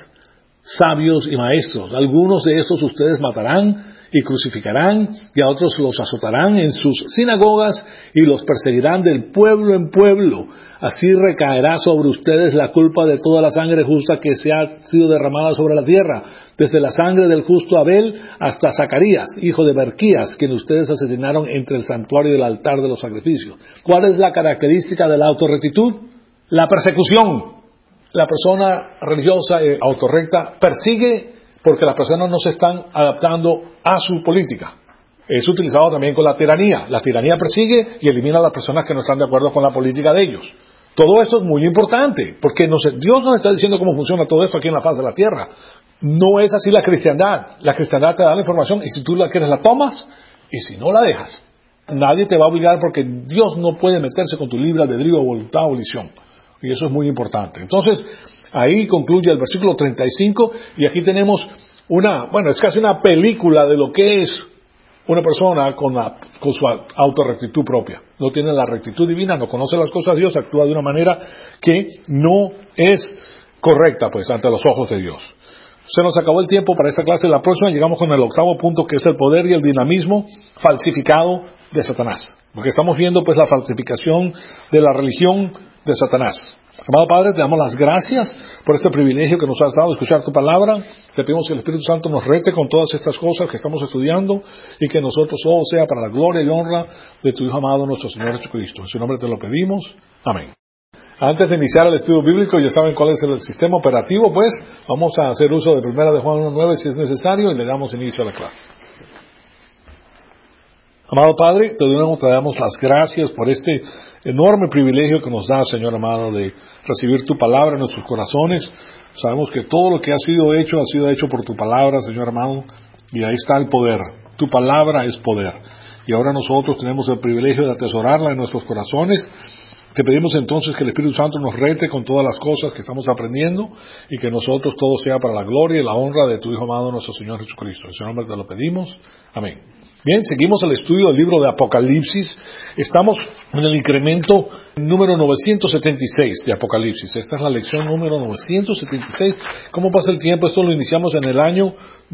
sabios y maestros. Algunos de esos ustedes matarán y crucificarán, y a otros los azotarán en sus sinagogas y los perseguirán del pueblo en pueblo. Así recaerá sobre ustedes la culpa de toda la sangre justa que se ha sido derramada sobre la tierra, desde la sangre del justo Abel hasta Zacarías, hijo de Berquías, quien ustedes asesinaron entre el santuario y el altar de los sacrificios. ¿Cuál es la característica de la autorrectitud? La persecución. La persona religiosa y autorrecta persigue porque las personas no se están adaptando a su política. Es utilizado también con la tiranía. La tiranía persigue y elimina a las personas que no están de acuerdo con la política de ellos. Todo esto es muy importante, porque Dios nos está diciendo cómo funciona todo esto aquí en la faz de la tierra. No es así la cristiandad. La cristiandad te da la información y si tú la quieres la tomas y si no la dejas. Nadie te va a obligar porque Dios no puede meterse con tu libre albedrío, voluntad o volición. Y eso es muy importante. Entonces, ahí concluye el versículo 35 y aquí tenemos es casi una película de lo que es una persona con su autorrectitud propia. No tiene la rectitud divina, no conoce las cosas de Dios, actúa de una manera que no es correcta, pues, ante los ojos de Dios. Se nos acabó el tiempo para esta clase. La próxima llegamos con el 8º punto, que es el poder y el dinamismo falsificado de Satanás. Porque estamos viendo, pues, la falsificación de la religión de Satanás. Amado Padre, te damos las gracias por este privilegio que nos has dado de escuchar tu palabra. Te pedimos que el Espíritu Santo nos rete con todas estas cosas que estamos estudiando y que nosotros todo sea para la gloria y honra de tu Hijo amado, nuestro Señor Jesucristo. En su nombre te lo pedimos. Amén. Antes de iniciar el estudio bíblico, ya saben cuál es el sistema operativo, pues vamos a hacer uso de 1 de Juan 1:9 si es necesario y le damos inicio a la clase. Amado Padre, te damos las gracias por este enorme privilegio que nos da, Señor amado, de recibir tu palabra en nuestros corazones. Sabemos que todo lo que ha sido hecho por tu palabra, Señor amado, y ahí está el poder. Tu palabra es poder. Y ahora nosotros tenemos el privilegio de atesorarla en nuestros corazones. Te pedimos entonces que el Espíritu Santo nos rete con todas las cosas que estamos aprendiendo y que nosotros todo sea para la gloria y la honra de tu Hijo amado, nuestro Señor Jesucristo. En su nombre te lo pedimos. Amén. Bien, seguimos el estudio del libro de Apocalipsis. Estamos en el incremento número 976 de Apocalipsis. Esta es la lección número 976. ¿Cómo pasa el tiempo? Esto lo iniciamos en el año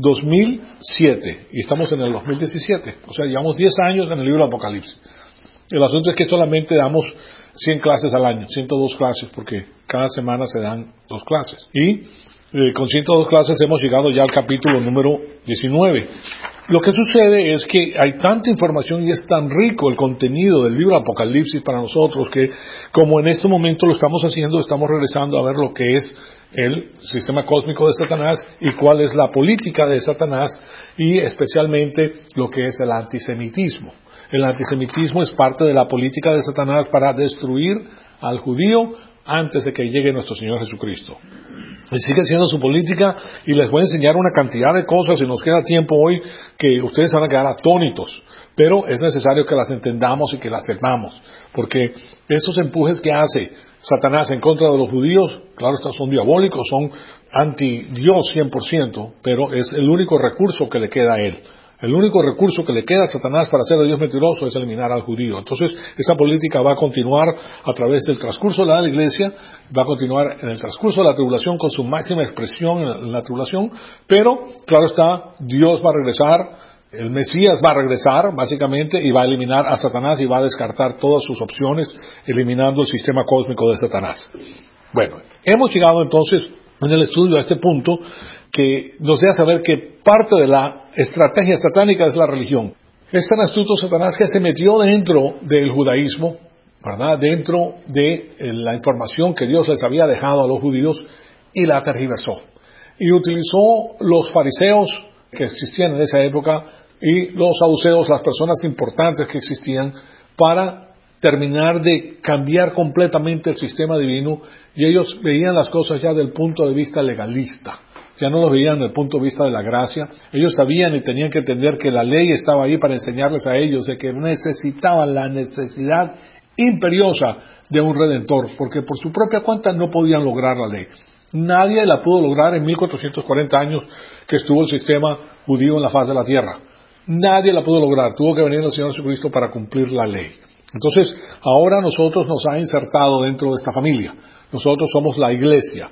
2007 y estamos en el 2017. O sea, llevamos 10 años en el libro de Apocalipsis. El asunto es que solamente damos 100 clases al año, 102 clases, porque cada semana se dan 2 clases. Y con 102 clases hemos llegado ya al capítulo número 19. Lo que sucede es que hay tanta información y es tan rico el contenido del libro Apocalipsis para nosotros que, como en este momento lo estamos haciendo, estamos regresando a ver lo que es el sistema cósmico de Satanás y cuál es la política de Satanás y especialmente lo que es el antisemitismo. El antisemitismo es parte de la política de Satanás para destruir al judío antes de que llegue nuestro Señor Jesucristo. Y sigue siendo su política y les voy a enseñar una cantidad de cosas y nos queda tiempo hoy que ustedes van a quedar atónitos. Pero es necesario que las entendamos y que las sepamos. Porque esos empujes que hace Satanás en contra de los judíos, claro, estos son diabólicos, son anti-Dios 100%, pero es el único recurso que le queda a él. El único recurso que le queda a Satanás para hacer a Dios mentiroso es eliminar al judío. Entonces, esa política va a continuar a través del transcurso de la iglesia, va a continuar en el transcurso de la tribulación con su máxima expresión en la tribulación, pero, claro está, Dios va a regresar, el Mesías va a regresar, básicamente, y va a eliminar a Satanás y va a descartar todas sus opciones, eliminando el sistema cósmico de Satanás. Bueno, hemos llegado entonces en el estudio a este punto que nos deja saber que parte de la estrategia satánica es la religión. Es tan astuto Satanás que se metió dentro del judaísmo, ¿verdad? Dentro de la información que Dios les había dejado a los judíos y la tergiversó. Y utilizó los fariseos que existían en esa época y los saduceos, las personas importantes que existían, para terminar de cambiar completamente el sistema divino, y ellos veían las cosas ya del punto de vista legalista. Ya no los veían desde el punto de vista de la gracia. Ellos sabían y tenían que entender que la ley estaba ahí para enseñarles a ellos de que necesitaban la necesidad imperiosa de un redentor, porque por su propia cuenta no podían lograr la ley. Nadie la pudo lograr en 1440 años que estuvo el sistema judío en la faz de la tierra. Nadie la pudo lograr. Tuvo que venir el Señor Jesucristo para cumplir la ley. Entonces, ahora nosotros nos ha insertado dentro de esta familia. Nosotros somos la iglesia.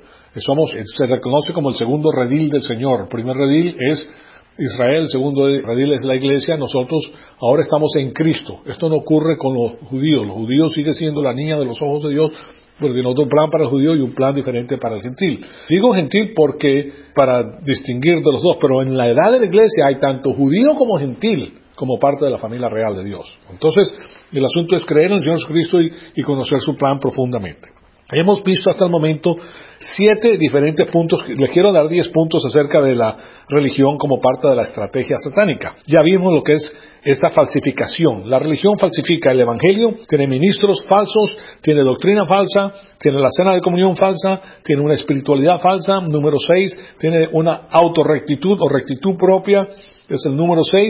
Se reconoce como el segundo redil del Señor. El primer redil es Israel, el segundo redil es la iglesia. Nosotros ahora estamos en Cristo. Esto no ocurre con los judíos. Los judíos siguen siendo la niña de los ojos de Dios, porque no hay un plan para el judío y un plan diferente para el gentil. Digo gentil porque para distinguir de los dos, pero en la edad de la iglesia hay tanto judío como gentil como parte de la familia real de Dios. Entonces, el asunto es creer en el Señor Jesucristo y conocer su plan profundamente. Hemos visto hasta el momento 7 diferentes puntos. Les quiero dar 10 puntos acerca de la religión como parte de la estrategia satánica. Ya vimos lo que es esta falsificación. La religión falsifica el evangelio, tiene ministros falsos, tiene doctrina falsa, tiene la cena de comunión falsa, tiene una espiritualidad falsa. Número 6, tiene una autorrectitud o rectitud propia. es el número 6,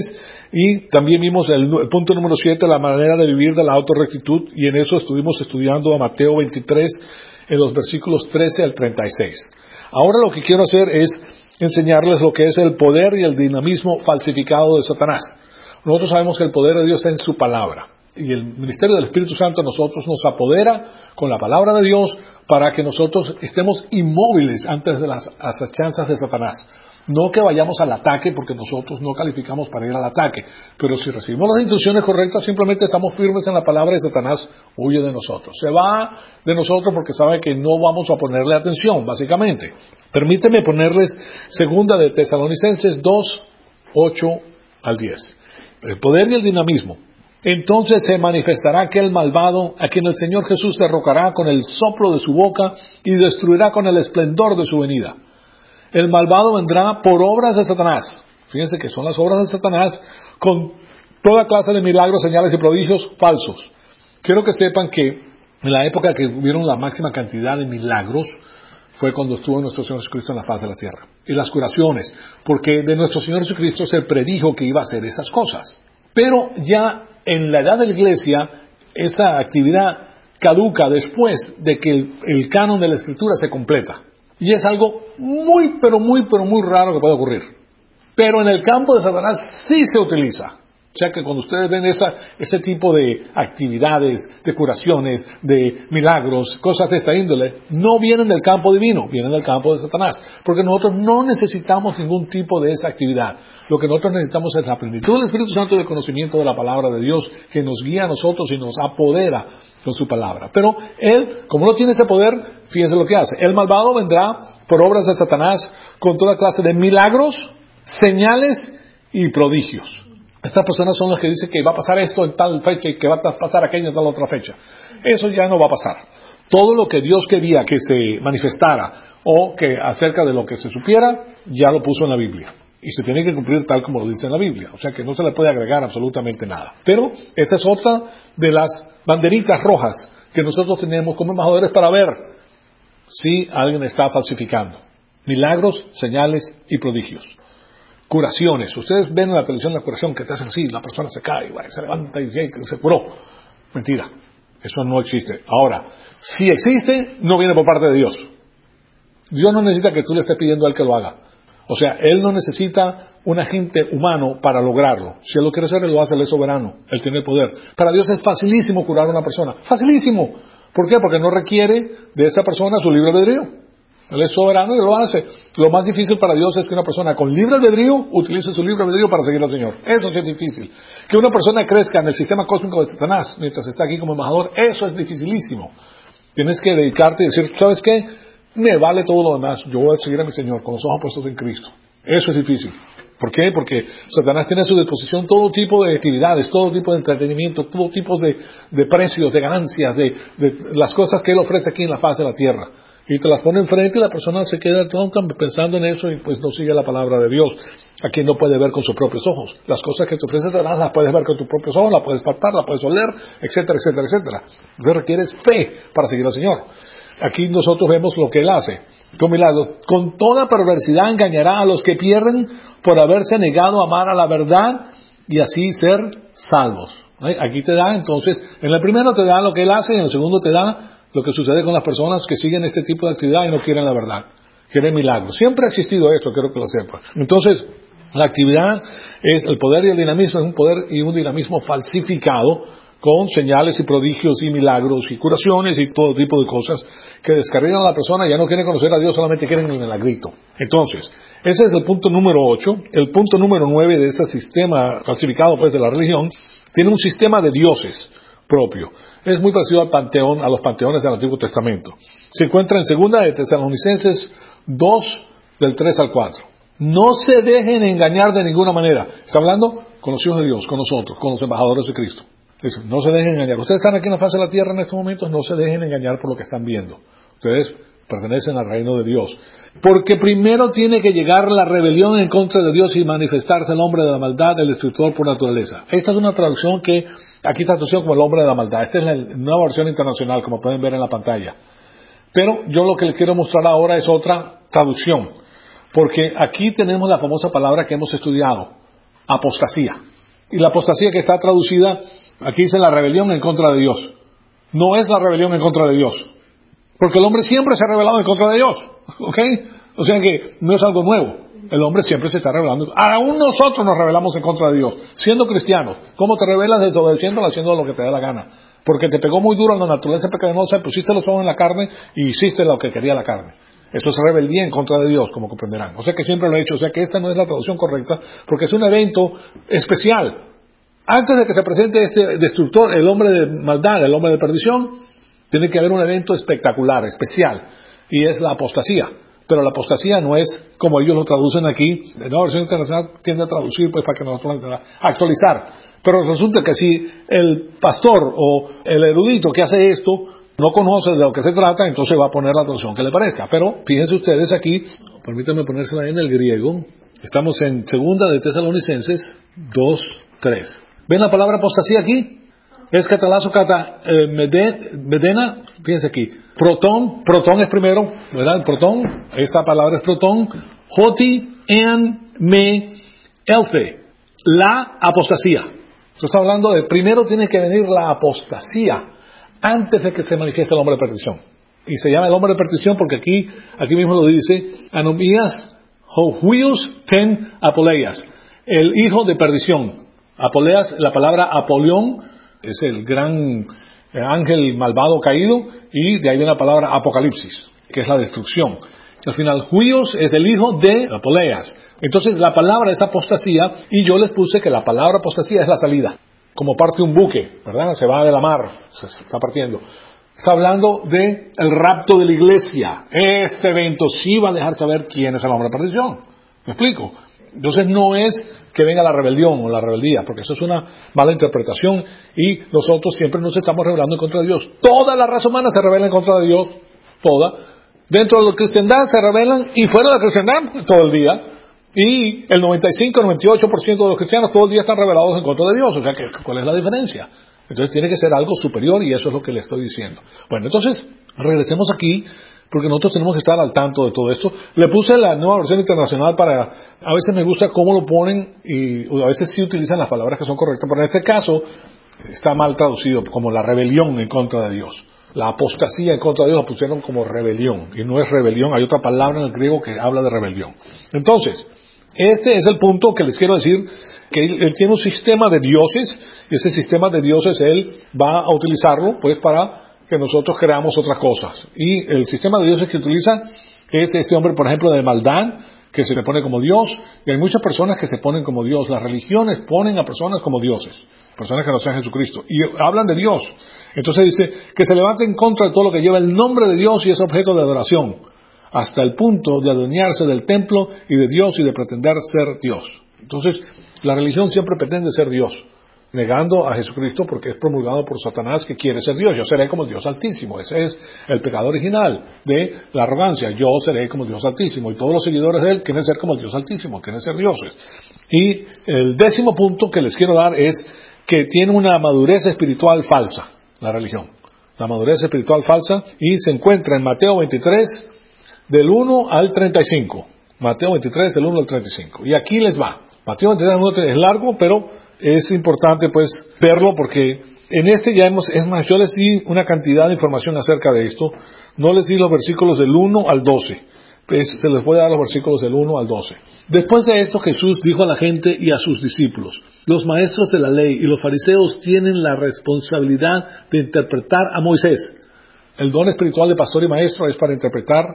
y también vimos el punto número 7, la manera de vivir de la autorrectitud, y en eso estuvimos estudiando a Mateo 23, en los versículos 13 al 36. Ahora lo que quiero hacer es enseñarles lo que es el poder y el dinamismo falsificado de Satanás. Nosotros sabemos que el poder de Dios está en su palabra, y el ministerio del Espíritu Santo a nosotros nos apodera con la palabra de Dios para que nosotros estemos inmóviles antes de las acechanzas de Satanás. No que vayamos al ataque, porque nosotros no calificamos para ir al ataque, pero si recibimos las instrucciones correctas, simplemente estamos firmes en la palabra y Satanás huye de nosotros. Se va de nosotros porque sabe que no vamos a ponerle atención, básicamente. Permíteme ponerles segunda de Tesalonicenses 2, 8 al 10. El poder y el dinamismo. Entonces se manifestará aquel malvado a quien el Señor Jesús derrocará con el soplo de su boca y destruirá con el esplendor de su venida. El malvado vendrá por obras de Satanás. Fíjense que son las obras de Satanás con toda clase de milagros, señales y prodigios falsos. Quiero que sepan que en la época que hubieron la máxima cantidad de milagros fue cuando estuvo nuestro Señor Jesucristo en la faz de la tierra. Y las curaciones, porque de nuestro Señor Jesucristo se predijo que iba a hacer esas cosas. Pero ya en la edad de la iglesia, esa actividad caduca después de que el canon de la Escritura se completa. Y es algo muy raro que puede ocurrir. Pero en el campo de Satanás sí se utiliza. O sea que cuando ustedes ven ese tipo de actividades, de curaciones, de milagros, cosas de esta índole, no vienen del campo divino, vienen del campo de Satanás. Porque nosotros no necesitamos ningún tipo de esa actividad. Lo que nosotros necesitamos es la plenitud del Espíritu Santo y el conocimiento de la palabra de Dios, que nos guía a nosotros y nos apodera con su palabra. Pero él, como no tiene ese poder, fíjense lo que hace. El malvado vendrá por obras de Satanás con toda clase de milagros, señales y prodigios. Estas personas son las que dicen que va a pasar esto en tal fecha y que va a pasar aquello en tal otra fecha. Eso ya no va a pasar. Todo lo que Dios quería que se manifestara o que acerca de lo que se supiera, ya lo puso en la Biblia. Y se tiene que cumplir tal como lo dice en la Biblia. O sea que no se le puede agregar absolutamente nada. Pero esta es otra de las banderitas rojas que nosotros tenemos como embajadores para ver si alguien está falsificando. Milagros, señales y prodigios. Curaciones. Ustedes ven en la televisión la curación que te hacen así, la persona se cae, se levanta y se curó. Mentira. Eso no existe. Ahora, si existe, no viene por parte de Dios. Dios no necesita que tú le estés pidiendo a Él que lo haga. O sea, Él no necesita un agente humano para lograrlo. Si Él lo quiere hacer, Él lo hace, Él es soberano. Él tiene el poder. Para Dios es facilísimo curar a una persona. Facilísimo. ¿Por qué? Porque no requiere de esa persona su libre albedrío. Él es soberano y lo hace. Lo más difícil para Dios es que una persona con libre albedrío utilice su libre albedrío para seguir al Señor. Eso sí es difícil. Que una persona crezca en el sistema cósmico de Satanás mientras está aquí como embajador, eso es dificilísimo. Tienes que dedicarte y decir, ¿sabes qué? Me vale todo lo demás. Yo voy a seguir a mi Señor con los ojos puestos en Cristo. Eso es difícil. ¿Por qué? Porque Satanás tiene a su disposición todo tipo de actividades, todo tipo de entretenimiento, todo tipo de precios, de ganancias, de las cosas que Él ofrece aquí en la faz de la tierra. Y te las pone enfrente y la persona se queda tonta pensando en eso y pues no sigue la palabra de Dios. Aquí no puede ver con sus propios ojos. Las cosas que te ofrece Satanás las puedes ver con tus propios ojos, las puedes palpar, las puedes oler, etcétera, etcétera, etcétera. Entonces requieres fe para seguir al Señor. Aquí nosotros vemos lo que Él hace. Con milagros. Con toda perversidad engañará a los que pierden por haberse negado a amar a la verdad y así ser salvos. Aquí te da entonces, en el primero te da lo que Él hace y en el segundo te da lo que sucede con las personas que siguen este tipo de actividad y no quieren la verdad, quieren milagros. Siempre ha existido esto, quiero que lo sepan. Entonces, la actividad es el poder y el dinamismo, es un poder y un dinamismo falsificado con señales y prodigios y milagros y curaciones y todo tipo de cosas que descarrilan a la persona, ya no quieren conocer a Dios, solamente quieren el milagrito. Entonces, ese es el punto número 8. El punto número 9 de ese sistema falsificado pues de la religión tiene un sistema de dioses propio. Es muy parecido al panteón, a los panteones del Antiguo Testamento. Se encuentra en segunda de Tesalonicenses 2, del 3 al 4. No se dejen engañar de ninguna manera. Está hablando con los hijos de Dios, con nosotros, con los embajadores de Cristo. Dice, no se dejen engañar. Ustedes están aquí en la faz de la tierra en estos momentos, no se dejen engañar por lo que están viendo. Ustedes pertenecen al reino de Dios. Porque primero tiene que llegar la rebelión en contra de Dios y manifestarse el hombre de la maldad, el destructor por naturaleza. Esta es una traducción que aquí está traducida como el hombre de la maldad. Esta es la nueva versión internacional, como pueden ver en la pantalla. Pero yo lo que les quiero mostrar ahora es otra traducción. Porque aquí tenemos la famosa palabra que hemos estudiado. apostasía. Y la apostasía que está traducida, aquí dice la rebelión en contra de Dios. No es la rebelión en contra de Dios. Porque el hombre siempre se ha rebelado en contra de Dios. ¿Ok? O sea que no es algo nuevo. El hombre siempre se está rebelando. Aún nosotros nos rebelamos en contra de Dios, siendo cristianos. ¿Cómo te rebelas? Desobedeciéndolo, haciendo lo que te da la gana. Porque te pegó muy duro en la naturaleza pecaminosa, pusiste los ojos en la carne y hiciste lo que quería la carne. Esto es rebeldía en contra de Dios, como comprenderán. O sea que siempre lo he hecho. O sea que esta no es la traducción correcta, porque es un evento especial. Antes de que se presente este destructor, el hombre de maldad, el hombre de perdición, tiene que haber un evento espectacular, especial, y es la apostasía. Pero la apostasía no es como ellos lo traducen aquí. La Nueva Versión Internacional tiende a traducir pues para que nosotros actualizar. Pero resulta que si el pastor o el erudito que hace esto no conoce de lo que se trata, entonces va a poner la traducción que le parezca. Pero fíjense ustedes aquí, permítanme ponérsela en el griego. Estamos en 2 de Tesalonicenses 2:3. ¿Ven la palabra apostasía aquí? Es catalazo cata medena, fíjense aquí. Protón es primero, ¿verdad? Protón, esta palabra es protón. Joti en me elfe. La apostasía. Esto está hablando de primero tiene que venir la apostasía antes de que se manifieste el hombre de perdición. Y se llama el hombre de perdición porque aquí mismo lo dice, anomías hohuios ten apoleias, el hijo de perdición. Apoleas, la palabra Apolión, es el gran ángel malvado caído, y de ahí viene la palabra Apocalipsis, que es la destrucción. Al final, Huios es el hijo de Apoleas. Entonces, la palabra es apostasía, y yo les puse que la palabra apostasía es la salida. Como parte un buque, ¿verdad? Se va de la mar, se está partiendo. Está hablando de el rapto de la iglesia. Este evento sí va a dejar saber quién es el hombre de perdición. ¿Me explico? Entonces no es que venga la rebelión o la rebeldía, porque eso es una mala interpretación, y nosotros siempre nos estamos rebelando en contra de Dios. Toda la raza humana se rebela en contra de Dios, toda. Dentro de la cristiandad se rebelan, y fuera de la cristiandad todo el día. Y el 95-98% de los cristianos todo el día están rebelados en contra de Dios. O sea, ¿cuál es la diferencia? Entonces tiene que ser algo superior, y eso es lo que le estoy diciendo. Bueno, entonces regresemos aquí, porque nosotros tenemos que estar al tanto de todo esto. Le puse la Nueva Versión Internacional a veces me gusta cómo lo ponen, y a veces sí utilizan las palabras que son correctas, pero en este caso está mal traducido como la rebelión en contra de Dios. La apostasía en contra de Dios la pusieron como rebelión, y no es rebelión, hay otra palabra en el griego que habla de rebelión. Entonces, este es el punto que les quiero decir, que él tiene un sistema de dioses, y ese sistema de dioses él va a utilizarlo pues para que nosotros creamos otras cosas. Y el sistema de dioses que utiliza es este hombre, por ejemplo, de maldad, que se le pone como Dios, y hay muchas personas que se ponen como Dios. Las religiones ponen a personas como dioses, personas que no sean Jesucristo, y hablan de Dios. Entonces dice que se levante en contra de todo lo que lleva el nombre de Dios y es objeto de adoración, hasta el punto de adueñarse del templo y de Dios y de pretender ser Dios. Entonces, la religión siempre pretende ser Dios, negando a Jesucristo porque es promulgado por Satanás, que quiere ser Dios. Yo seré como Dios Altísimo. Ese es el pecado original de la arrogancia. Yo seré como Dios Altísimo. Y todos los seguidores de él quieren ser como Dios Altísimo, quieren ser dioses. Y el 10º punto que les quiero dar es que tiene una madurez espiritual falsa, la religión. La madurez espiritual falsa, y se encuentra en Mateo 23, del 1 al 35. Mateo 23, del 1 al 35. Y aquí les va. Mateo 23 es largo, pero es importante pues verlo, porque en este ya es más, yo les di una cantidad de información acerca de esto. No les di los versículos del 1 al 12. Pues se les voy a dar los versículos del 1 al 12. Después de esto, Jesús dijo a la gente y a sus discípulos: los maestros de la ley y los fariseos tienen la responsabilidad de interpretar a Moisés. El don espiritual de pastor y maestro es para interpretar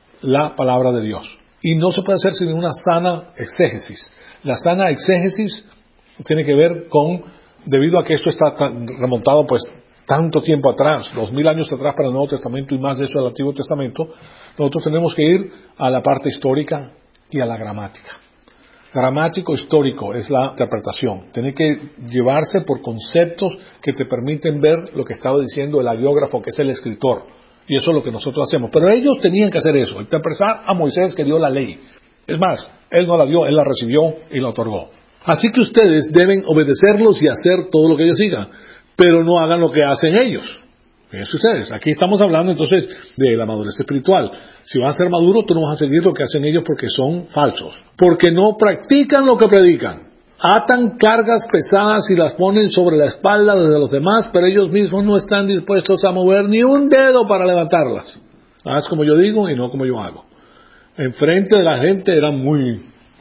la palabra de Dios. Y no se puede hacer sin una sana exégesis. La sana exégesis tiene que ver con, debido a que esto está remontado pues tanto tiempo atrás, 2000 años atrás para el Nuevo Testamento y más de eso al Antiguo Testamento, nosotros tenemos que ir a la parte histórica y a la gramática. Gramático histórico es la interpretación. Tiene que llevarse por conceptos que te permiten ver lo que estaba diciendo el agiógrafo, que es el escritor. Y eso es lo que nosotros hacemos. Pero ellos tenían que hacer eso, interpretar a Moisés, que dio la ley. Es más, él no la dio, él la recibió y la otorgó. Así que ustedes deben obedecerlos y hacer todo lo que ellos digan, pero no hagan lo que hacen ellos. Fíjense ustedes, aquí estamos hablando entonces de la madurez espiritual. Si vas a ser maduro, tú no vas a seguir lo que hacen ellos porque son falsos. Porque no practican lo que predican. atan cargas pesadas y las ponen sobre la espalda de los demás, pero ellos mismos no están dispuestos a mover ni un dedo para levantarlas. Haz como yo digo y no como yo hago. Enfrente de la gente eran muy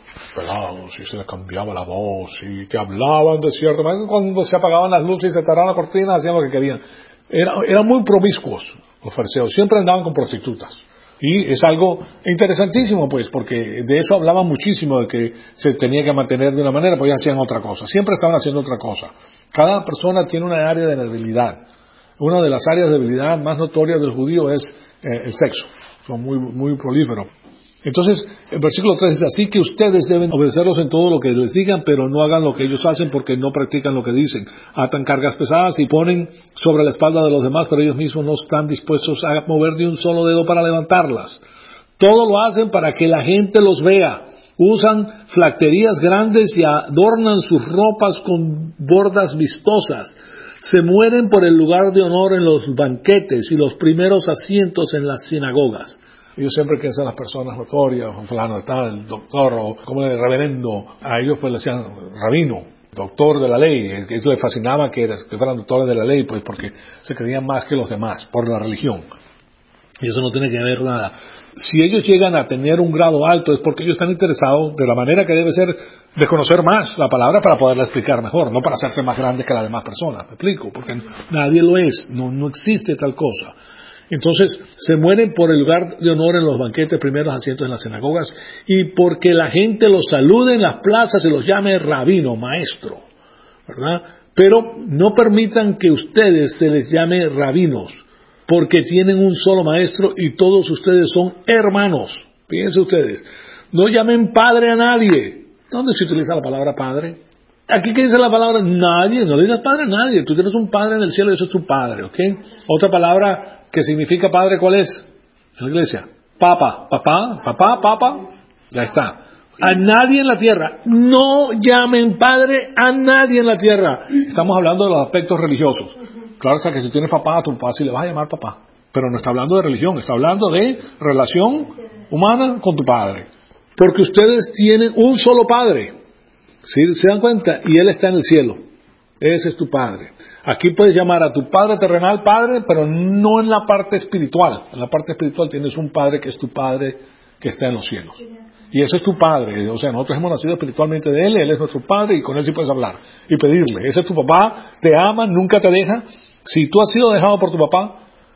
pelados y se les cambiaba la voz y que hablaban de cierta manera. Cuando se apagaban las luces y se cerraban las cortinas, hacían lo que querían. Eran muy promiscuos los fariseos, siempre andaban con prostitutas. Y es algo interesantísimo, pues, porque de eso hablaban muchísimo, de que se tenía que mantener de una manera, pues hacían otra cosa. Siempre estaban haciendo otra cosa. Cada persona tiene una área de debilidad. Una de las áreas de debilidad más notorias del judío es el sexo. Son muy prolíferos. Entonces, el versículo 3 dice, así que ustedes deben obedecerlos en todo lo que les digan, pero no hagan lo que ellos hacen porque no practican lo que dicen. Atan cargas pesadas y ponen sobre la espalda de los demás, pero ellos mismos no están dispuestos a mover ni un solo dedo para levantarlas. Todo lo hacen para que la gente los vea. Usan flacterías grandes y adornan sus ropas con bordas vistosas. Se mueren por el lugar de honor en los banquetes y los primeros asientos en las sinagogas. Ellos siempre quieren ser las personas notorias, fulano de tal, doctor, o como el reverendo. A ellos pues le decían rabino, doctor de la ley. Eso les fascinaba que fueran doctores de la ley, pues porque se creían más que los demás por la religión. Y eso no tiene que ver nada. Si ellos llegan a tener un grado alto es porque ellos están interesados de la manera que debe ser de conocer más la palabra para poderla explicar mejor, no para hacerse más grandes que las demás personas. ¿Me explico? Porque nadie lo es, no existe tal cosa. Entonces, se mueren por el lugar de honor en los banquetes, primeros asientos en las sinagogas, y porque la gente los salude en las plazas y los llame rabino, maestro, ¿verdad? Pero no permitan que ustedes se les llame rabinos, porque tienen un solo maestro y todos ustedes son hermanos. Fíjense ustedes, no llamen padre a nadie. ¿Dónde se utiliza la palabra padre? Aquí que dice la palabra nadie, no le digas padre a nadie. Tú tienes un padre en el cielo y eso es tu padre, ¿ok? Otra palabra que significa padre, ¿cuál es? En la iglesia. Papa, papa. Ya está. A nadie en la tierra. No llamen padre a nadie en la tierra. Estamos hablando de los aspectos religiosos. Claro está que si tienes papá, a tu papá sí le vas a llamar papá. Pero no está hablando de religión, está hablando de relación humana con tu padre. Porque ustedes tienen un solo padre. ¿Sí? ¿Se dan cuenta? Y Él está en el cielo. Ese es tu Padre. Aquí puedes llamar a tu Padre terrenal Padre, pero no en la parte espiritual. En la parte espiritual tienes un Padre que es tu Padre que está en los cielos. Y ese es tu Padre. O sea, nosotros hemos nacido espiritualmente de Él, Él es nuestro Padre y con Él sí puedes hablar y pedirle. Ese es tu papá, te ama, nunca te deja. Si tú has sido dejado por tu papá,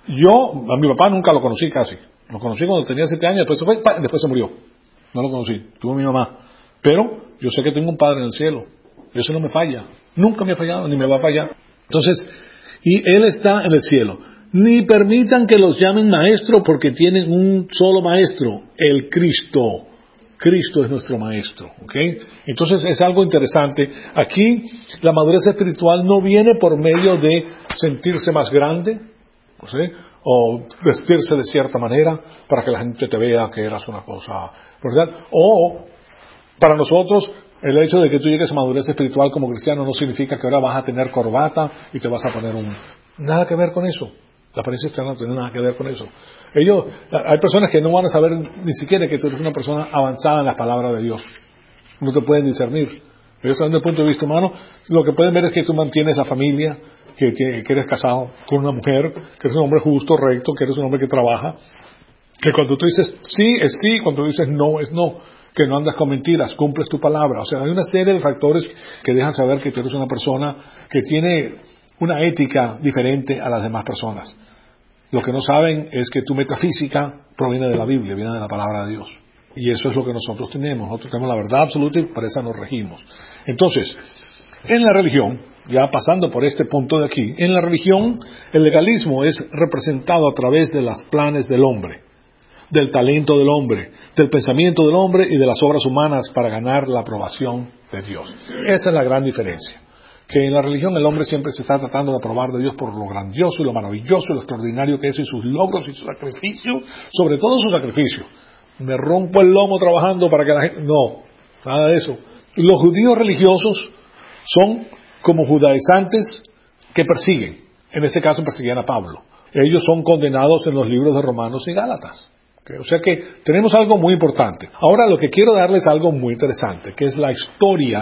yo a mi papá nunca lo conocí casi. Lo conocí cuando tenía 7 años, después se murió. No lo conocí, tuvo mi mamá. Pero yo sé que tengo un Padre en el cielo. Eso no me falla. Nunca me ha fallado, ni me va a fallar. Entonces, y Él está en el cielo. Ni permitan que los llamen maestro porque tienen un solo maestro, el Cristo. Cristo es nuestro maestro, ¿ok? Entonces es algo interesante. Aquí la madurez espiritual no viene por medio de sentirse más grande, ¿sí? O vestirse de cierta manera para que la gente te vea que eras una cosa, ¿verdad? O para nosotros el hecho de que tú llegues a madurez espiritual como cristiano no significa que ahora vas a tener corbata y te vas a poner nada que ver con eso. La apariencia externa no tiene nada que ver con eso. Hay personas que no van a saber ni siquiera que tú eres una persona avanzada en las palabras de Dios. No te pueden discernir. Ellos, desde el punto de vista humano, lo que pueden ver es que tú mantienes la familia, que eres casado con una mujer, que eres un hombre justo, recto, que eres un hombre que trabaja, que cuando tú dices sí, es sí, cuando tú dices no, es no, que no andas con mentiras, cumples tu palabra. O sea, hay una serie de factores que dejan saber que tú eres una persona que tiene una ética diferente a las demás personas. Lo que no saben es que tu metafísica proviene de la Biblia, viene de la palabra de Dios. Y eso es lo que nosotros tenemos. Nosotros tenemos la verdad absoluta y por esa nos regimos. Entonces, en la religión, ya pasando por este punto de aquí, en la religión el legalismo es representado a través de los planes del hombre, del talento del hombre, del pensamiento del hombre y de las obras humanas para ganar la aprobación de Dios. Esa es la gran diferencia. Que en la religión el hombre siempre se está tratando de aprobar de Dios por lo grandioso y lo maravilloso y lo extraordinario que es y sus logros y su sacrificio, sobre todo su sacrificio. Me rompo el lomo trabajando para que la gente... No, nada de eso. Los judíos religiosos son como judaizantes que persiguen. En este caso persiguen a Pablo. Ellos son condenados en los libros de Romanos y Gálatas. O sea que tenemos algo muy importante. Ahora lo que quiero darles es algo muy interesante, que es la historia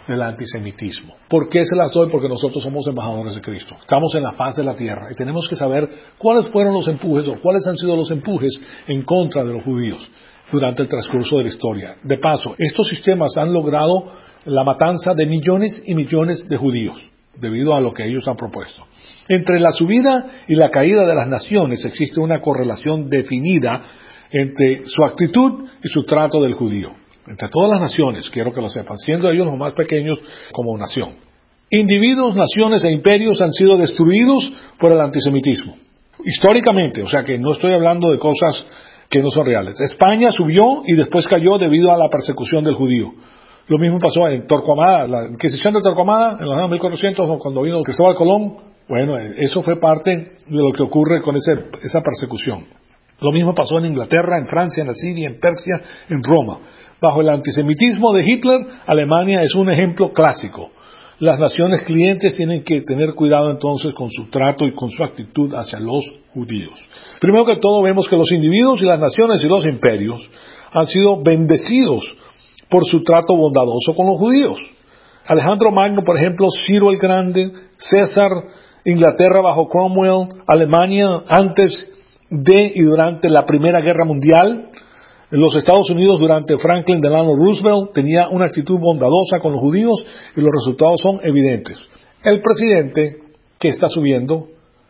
del antisemitismo. ¿Por qué se las doy? Porque nosotros somos embajadores de Cristo. Estamos en la faz de la tierra y tenemos que saber cuáles fueron los empujes o cuáles han sido los empujes en contra de los judíos durante el transcurso de la historia. De paso, estos sistemas han logrado la matanza de millones y millones de judíos debido a lo que ellos han propuesto. Entre la subida y la caída de las naciones existe una correlación definida entre su actitud y su trato del judío. Entre todas las naciones, quiero que lo sepan, siendo ellos los más pequeños como nación. Individuos, naciones e imperios han sido destruidos por el antisemitismo. Históricamente, o sea que no estoy hablando de cosas que no son reales. España subió y después cayó debido a la persecución del judío. Lo mismo pasó en Torquemada, la Inquisición de Torquemada, en los años 1400, cuando vino Cristóbal Colón. Bueno, eso fue parte de lo que ocurre con esa persecución. Lo mismo pasó en Inglaterra, en Francia, en Asiria, en Persia, en Roma. Bajo el antisemitismo de Hitler, Alemania es un ejemplo clásico. Las naciones clientes tienen que tener cuidado entonces con su trato y con su actitud hacia los judíos. Primero que todo vemos que los individuos y las naciones y los imperios han sido bendecidos por su trato bondadoso con los judíos. Alejandro Magno, por ejemplo, Ciro el Grande, César, Inglaterra bajo Cromwell, Alemania antes de y durante la Primera Guerra Mundial, los Estados Unidos durante Franklin Delano Roosevelt tenía una actitud bondadosa con los judíos y los resultados son evidentes. El presidente que está subiendo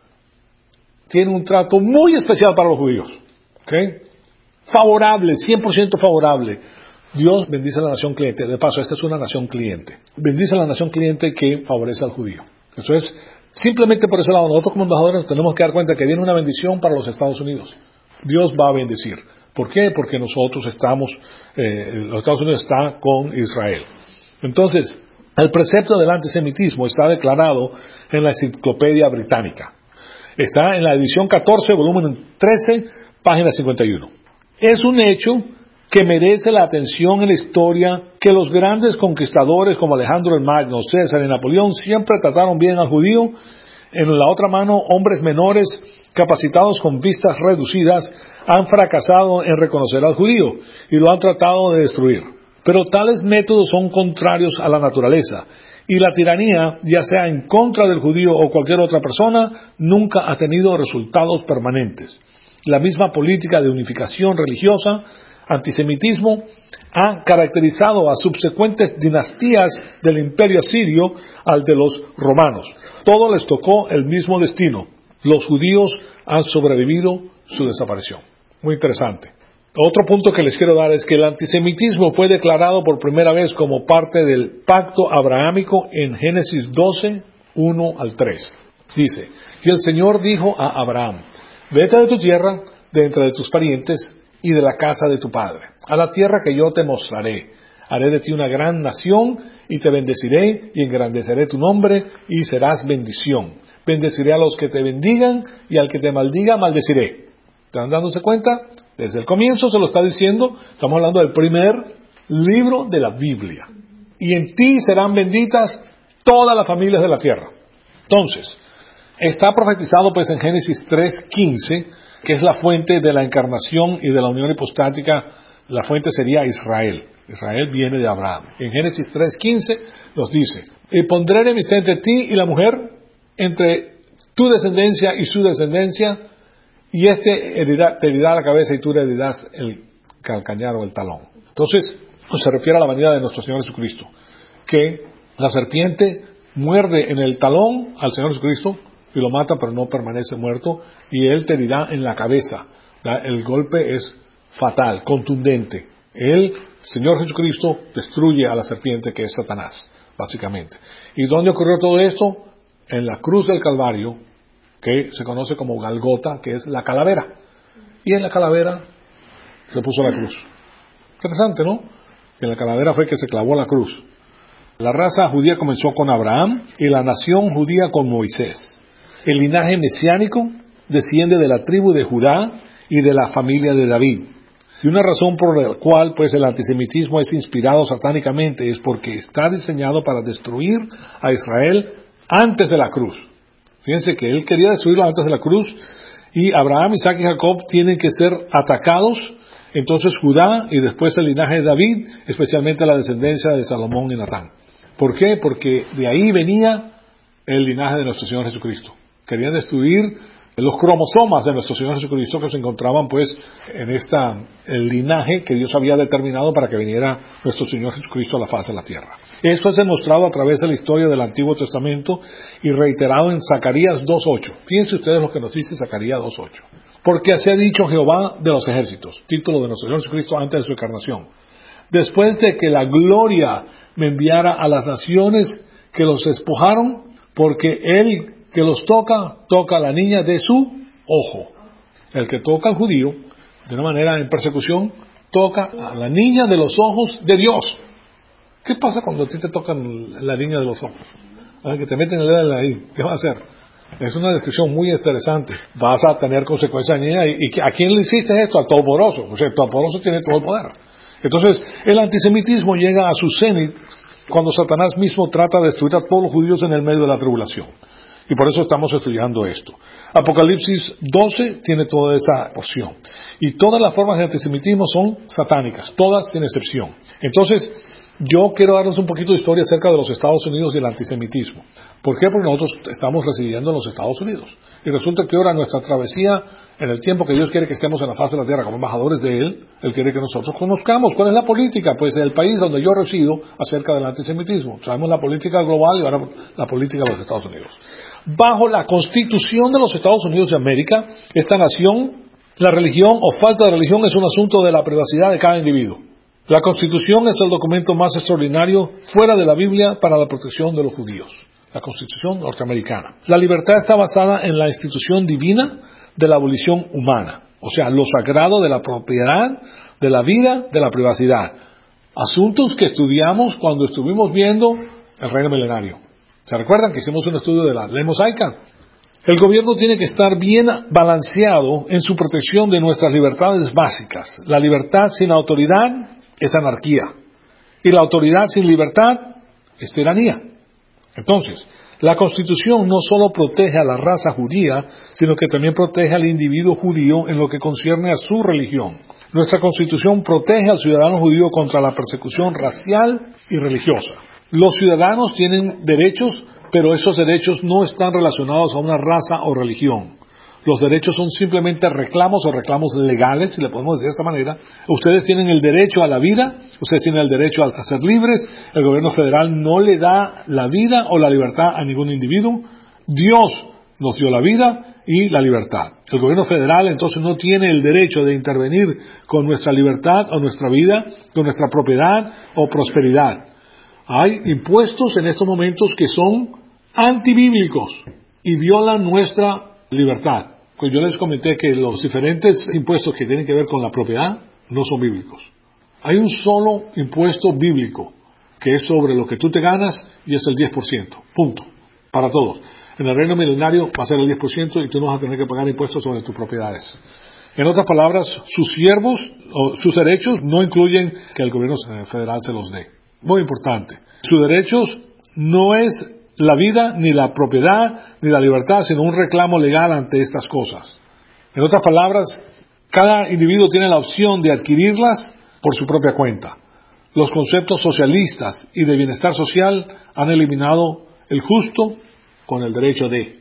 tiene un trato muy especial para los judíos. ¿Okay? Favorable, 100% favorable. Dios bendice a la nación cliente. De paso, esta es una nación cliente. Bendice a la nación cliente que favorece al judío. Eso es, simplemente por ese lado, nosotros como embajadores nos tenemos que dar cuenta que viene una bendición para los Estados Unidos. Dios va a bendecir. ¿Por qué? Porque nosotros los Estados Unidos está con Israel. Entonces, el precepto del antisemitismo está declarado en la Enciclopedia Británica. Está en la edición 14, volumen 13, página 51. Es un hecho que merece la atención en la historia que los grandes conquistadores como Alejandro el Magno, César y Napoleón siempre trataron bien al judío. En la otra mano, hombres menores, capacitados con vistas reducidas, han fracasado en reconocer al judío y lo han tratado de destruir. Pero tales métodos son contrarios a la naturaleza y la tiranía, ya sea en contra del judío o cualquier otra persona, nunca ha tenido resultados permanentes. La misma política de unificación religiosa, antisemitismo, ha caracterizado a subsecuentes dinastías del imperio asirio al de los romanos. Todo les tocó el mismo destino. Los judíos han sobrevivido su desaparición. Muy interesante. Otro punto que les quiero dar es que el antisemitismo fue declarado por primera vez como parte del pacto abrahámico en Génesis 12, 1 al 3. Dice, y el Señor dijo a Abraham, vete de tu tierra, de entre de tus parientes y de la casa de tu padre, a la tierra que yo te mostraré. Haré de ti una gran nación y te bendeciré y engrandeceré tu nombre y serás bendición. Bendeciré a los que te bendigan y al que te maldiga maldeciré. ¿Están dándose cuenta? Desde el comienzo se lo está diciendo, estamos hablando del primer libro de la Biblia. Y en ti serán benditas todas las familias de la tierra. Entonces, está profetizado pues en Génesis 3:15, que es la fuente de la encarnación y de la unión hipostática. La fuente sería Israel. Israel viene de Abraham. En Génesis 3:15 nos dice, y pondré enemistad entre ti y la mujer, entre tu descendencia y su descendencia, y te herirá la cabeza y tú le herirás el calcañar o el talón. Entonces, se refiere a la venida de nuestro Señor Jesucristo, que la serpiente muerde en el talón al Señor Jesucristo y lo mata, pero no permanece muerto, y Él te herirá en la cabeza. El golpe es fatal, contundente. El Señor Jesucristo destruye a la serpiente, que es Satanás, básicamente. ¿Y dónde ocurrió todo esto? En la cruz del Calvario, que se conoce como Galgota, que es la calavera. Y en la calavera se puso la cruz. Interesante, ¿no? En la calavera fue que se clavó la cruz. La raza judía comenzó con Abraham y la nación judía con Moisés. El linaje mesiánico desciende de la tribu de Judá y de la familia de David. Y una razón por la cual pues el antisemitismo es inspirado satánicamente es porque está diseñado para destruir a Israel antes de la cruz. Fíjense que él quería destruirlo antes de la cruz, y Abraham, Isaac y Jacob tienen que ser atacados. Entonces Judá y después el linaje de David, especialmente la descendencia de Salomón y Natán. ¿Por qué? Porque de ahí venía el linaje de nuestro Señor Jesucristo. Querían destruir los cromosomas de nuestro Señor Jesucristo, que se encontraban pues en el linaje que Dios había determinado para que viniera nuestro Señor Jesucristo a la faz de la tierra. Esto es demostrado a través de la historia del Antiguo Testamento y reiterado en Zacarías 2:8. Fíjense ustedes lo que nos dice Zacarías 2:8. Porque así ha dicho Jehová de los ejércitos, título de nuestro Señor Jesucristo antes de su encarnación. Después de que la gloria me enviara a las naciones que los despojaron, porque él que los toca, toca a la niña de su ojo. El que toca al judío, de una manera en persecución, toca a la niña de los ojos de Dios. ¿Qué pasa cuando a ti te tocan la niña de los ojos? Que te meten el dedo ahí, ¿qué va a hacer? Es una descripción muy interesante. Vas a tener consecuencias, niña. ¿Y a quién le hiciste esto? Al Todopoderoso. O sea, el Todopoderoso tiene todo el poder. Entonces, el antisemitismo llega a su cenit cuando Satanás mismo trata de destruir a todos los judíos en el medio de la tribulación. Y por eso estamos estudiando esto. Apocalipsis 12 tiene toda esa porción. Y todas las formas de antisemitismo son satánicas, todas sin excepción. Entonces, yo quiero darles un poquito de historia acerca de los Estados Unidos y el antisemitismo. ¿Por qué? Porque nosotros estamos residiendo en los Estados Unidos. Y resulta que ahora nuestra travesía, en el tiempo que Dios quiere que estemos en la faz de la tierra como embajadores de Él, Él quiere que nosotros conozcamos cuál es la política, pues el país donde yo resido acerca del antisemitismo. Sabemos la política global y ahora la política de los Estados Unidos. Bajo la Constitución de los Estados Unidos de América, esta nación, la religión o falta de religión es un asunto de la privacidad de cada individuo. La Constitución es el documento más extraordinario fuera de la Biblia para la protección de los judíos. La Constitución norteamericana. La libertad está basada en la institución divina de la abolición humana. O sea, lo sagrado de la propiedad, de la vida, de la privacidad. Asuntos que estudiamos cuando estuvimos viendo el reino milenario. ¿Se recuerdan que hicimos un estudio de la ley mosaica? El gobierno tiene que estar bien balanceado en su protección de nuestras libertades básicas. La libertad sin autoridad es anarquía. Y la autoridad sin libertad es tiranía. Entonces, la Constitución no solo protege a la raza judía, sino que también protege al individuo judío en lo que concierne a su religión. Nuestra Constitución protege al ciudadano judío contra la persecución racial y religiosa. Los ciudadanos tienen derechos, pero esos derechos no están relacionados a una raza o religión. Los derechos son simplemente reclamos o reclamos legales, si le podemos decir de esta manera. Ustedes tienen el derecho a la vida, ustedes tienen el derecho a ser libres. El gobierno federal no le da la vida o la libertad a ningún individuo. Dios nos dio la vida y la libertad. El gobierno federal entonces no tiene el derecho de intervenir con nuestra libertad o nuestra vida, con nuestra propiedad o prosperidad. Hay impuestos en estos momentos que son antibíblicos y violan nuestra libertad. Pues yo les comenté que los diferentes impuestos que tienen que ver con la propiedad no son bíblicos. Hay un solo impuesto bíblico que es sobre lo que tú te ganas y es el 10%. Punto. Para todos. En el reino milenario va a ser el 10% y tú no vas a tener que pagar impuestos sobre tus propiedades. En otras palabras, sus siervos o sus derechos no incluyen que el gobierno federal se los dé. Muy importante. Sus derechos no es la vida, ni la propiedad, ni la libertad, sino un reclamo legal ante estas cosas. En otras palabras, cada individuo tiene la opción de adquirirlas por su propia cuenta. Los conceptos socialistas y de bienestar social han eliminado el justo con el derecho de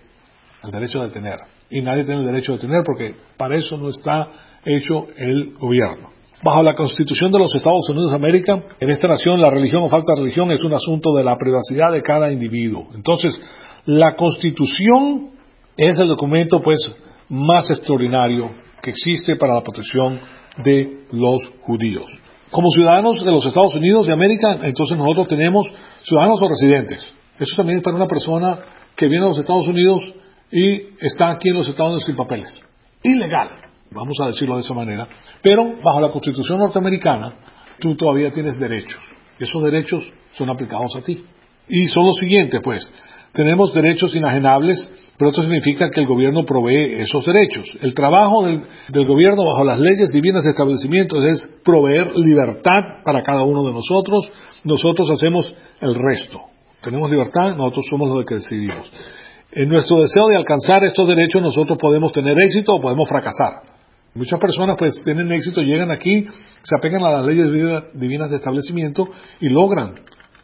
tener. Y nadie tiene el derecho de tener porque para eso no está hecho el gobierno. Bajo la Constitución de los Estados Unidos de América, en esta nación la religión o falta de religión es un asunto de la privacidad de cada individuo. Entonces, la Constitución es el documento más extraordinario que existe para la protección de los judíos. Como ciudadanos de los Estados Unidos de América, entonces nosotros tenemos ciudadanos o residentes. Eso también es para una persona que viene a los Estados Unidos y está aquí en los Estados Unidos sin papeles. Ilegal. Vamos a decirlo de esa manera, pero bajo la Constitución norteamericana tú todavía tienes derechos. Esos derechos son aplicados a ti. Y son los siguientes, tenemos derechos inajenables, pero esto significa que el gobierno provee esos derechos. El trabajo del gobierno bajo las leyes divinas de establecimientos es proveer libertad para cada uno de nosotros. Nosotros hacemos el resto. Tenemos libertad, nosotros somos los que decidimos. En nuestro deseo de alcanzar estos derechos nosotros podemos tener éxito o podemos fracasar. Muchas personas tienen éxito, llegan aquí, se apegan a las leyes divinas de establecimiento y logran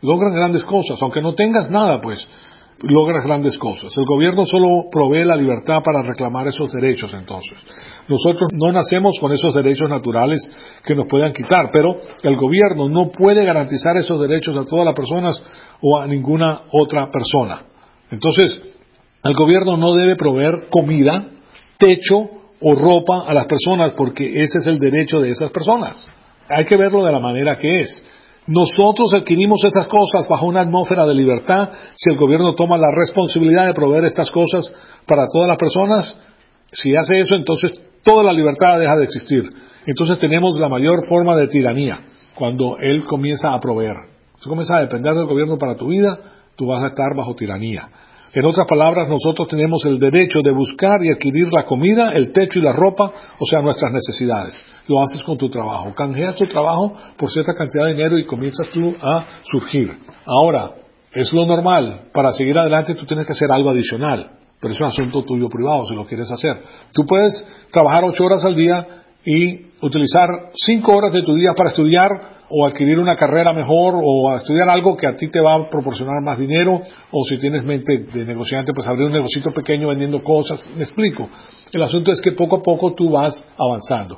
logras grandes cosas. Aunque no tengas nada, pues, logras grandes cosas. El gobierno solo provee la libertad para reclamar esos derechos, entonces. Nosotros no nacemos con esos derechos naturales que nos puedan quitar, pero el gobierno no puede garantizar esos derechos a todas las personas o a ninguna otra persona. Entonces, el gobierno no debe proveer comida, techo o ropa a las personas porque ese es el derecho de esas personas. Hay que verlo de la manera que es. Nosotros adquirimos esas cosas bajo una atmósfera de libertad. Si el gobierno toma la responsabilidad de proveer estas cosas para todas las personas, si hace eso, entonces toda la libertad deja de existir. Entonces tenemos la mayor forma de tiranía, cuando él comienza a proveer. Si comienza a depender del gobierno para tu vida, tú vas a estar bajo tiranía. En otras palabras, nosotros tenemos el derecho de buscar y adquirir la comida, el techo y la ropa, o sea, nuestras necesidades. Lo haces con tu trabajo. Canjeas tu trabajo por cierta cantidad de dinero y comienzas tú a surgir. Ahora, es lo normal. Para seguir adelante tú tienes que hacer algo adicional. Pero es un asunto tuyo privado si lo quieres hacer. Tú puedes trabajar 8 horas al día y utilizar 5 horas de tu día para estudiar o adquirir una carrera mejor o a estudiar algo que a ti te va a proporcionar más dinero, o si tienes mente de negociante, pues abrir un negocito pequeño vendiendo cosas. Me explico. El asunto es que poco a poco tú vas avanzando.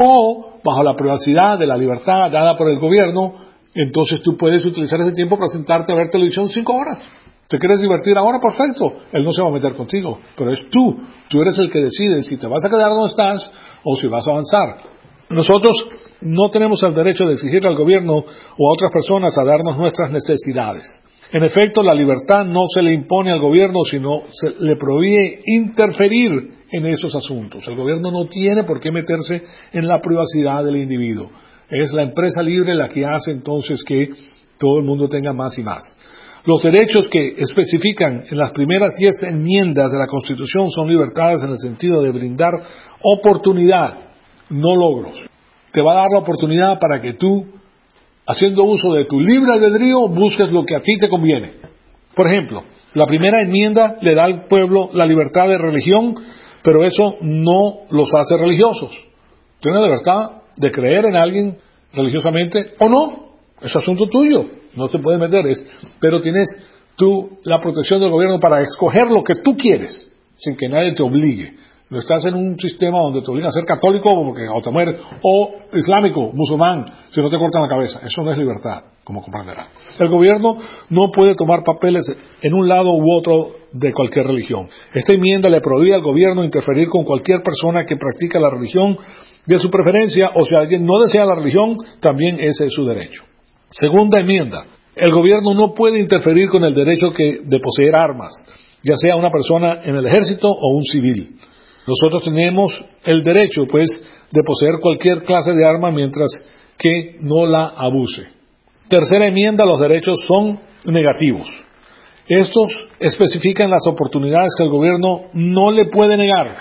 O, bajo la privacidad de la libertad dada por el gobierno, entonces tú puedes utilizar ese tiempo para sentarte a ver televisión 5 horas. ¿Te quieres divertir ahora? Perfecto. Él no se va a meter contigo, pero es tú. Tú eres el que decide si te vas a quedar donde estás o si vas a avanzar. Nosotros no tenemos el derecho de exigir al gobierno o a otras personas a darnos nuestras necesidades. En efecto, la libertad no se le impone al gobierno, sino se le prohíbe interferir en esos asuntos. El gobierno no tiene por qué meterse en la privacidad del individuo. Es la empresa libre la que hace entonces que todo el mundo tenga más y más. Los derechos que especifican en las primeras 10 enmiendas de la Constitución son libertades en el sentido de brindar oportunidad, no logros. Te va a dar la oportunidad para que tú, haciendo uso de tu libre albedrío, busques lo que a ti te conviene. Por ejemplo, la primera enmienda le da al pueblo la libertad de religión, pero eso no los hace religiosos. Tienes la libertad de creer en alguien religiosamente o no. Es asunto tuyo. No se puede meter. Pero tienes tú la protección del gobierno para escoger lo que tú quieres, sin que nadie te obligue. No estás en un sistema donde te obligan a ser católico porque o te mueres, o islámico, musulmán, si no te cortan la cabeza. Eso no es libertad, como comprenderás. El gobierno no puede tomar papeles en un lado u otro de cualquier religión. Esta enmienda le prohíbe al gobierno interferir con cualquier persona que practica la religión de su preferencia, o si alguien no desea la religión, también ese es su derecho. Segunda enmienda. El gobierno no puede interferir con el derecho de poseer armas, ya sea una persona en el ejército o un civil. Nosotros tenemos el derecho, pues, de poseer cualquier clase de arma mientras que no la abuse. Tercera enmienda, los derechos son negativos. Estos especifican las oportunidades que el gobierno no le puede negar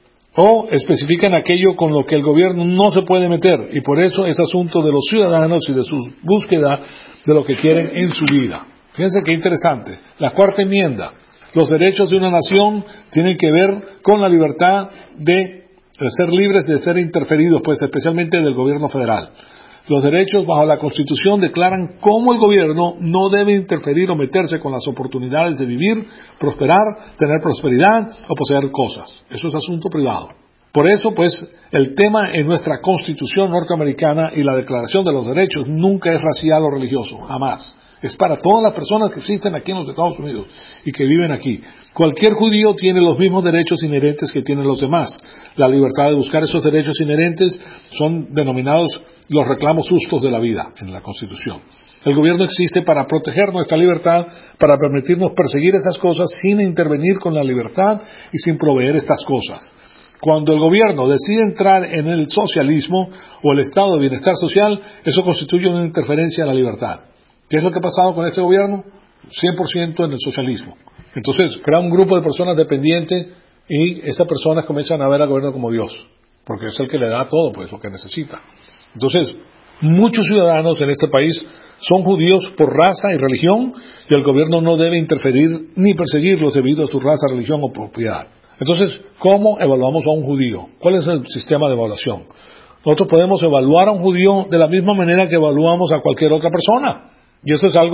o especifican aquello con lo que el gobierno no se puede meter, y por eso es asunto de los ciudadanos y de su búsqueda de lo que quieren en su vida. Fíjense qué interesante. La cuarta enmienda. Los derechos de una nación tienen que ver con la libertad de ser libres de ser interferidos, pues especialmente del gobierno federal. Los derechos bajo la Constitución declaran cómo el gobierno no debe interferir o meterse con las oportunidades de vivir, prosperar, tener prosperidad o poseer cosas. Eso es asunto privado. Por eso, pues, el tema en nuestra Constitución norteamericana y la Declaración de los Derechos nunca es racial o religioso, jamás. Es para todas las personas que existen aquí en los Estados Unidos y que viven aquí. Cualquier judío tiene los mismos derechos inherentes que tienen los demás. La libertad de buscar esos derechos inherentes son denominados los reclamos justos de la vida en la Constitución. El gobierno existe para proteger nuestra libertad, para permitirnos perseguir esas cosas sin intervenir con la libertad y sin proveer estas cosas. Cuando el gobierno decide entrar en el socialismo o el estado de bienestar social, eso constituye una interferencia en la libertad. ¿Qué es lo que ha pasado con este gobierno? 100% en el socialismo. Entonces, crea un grupo de personas dependientes y esas personas comienzan a ver al gobierno como Dios, porque es el que le da todo, pues, lo que necesita. Entonces, muchos ciudadanos en este país son judíos por raza y religión, y el gobierno no debe interferir ni perseguirlos debido a su raza, religión o propiedad. Entonces, ¿cómo evaluamos a un judío? ¿Cuál es el sistema de evaluación? Nosotros podemos evaluar a un judío de la misma manera que evaluamos a cualquier otra persona. Y eso es algo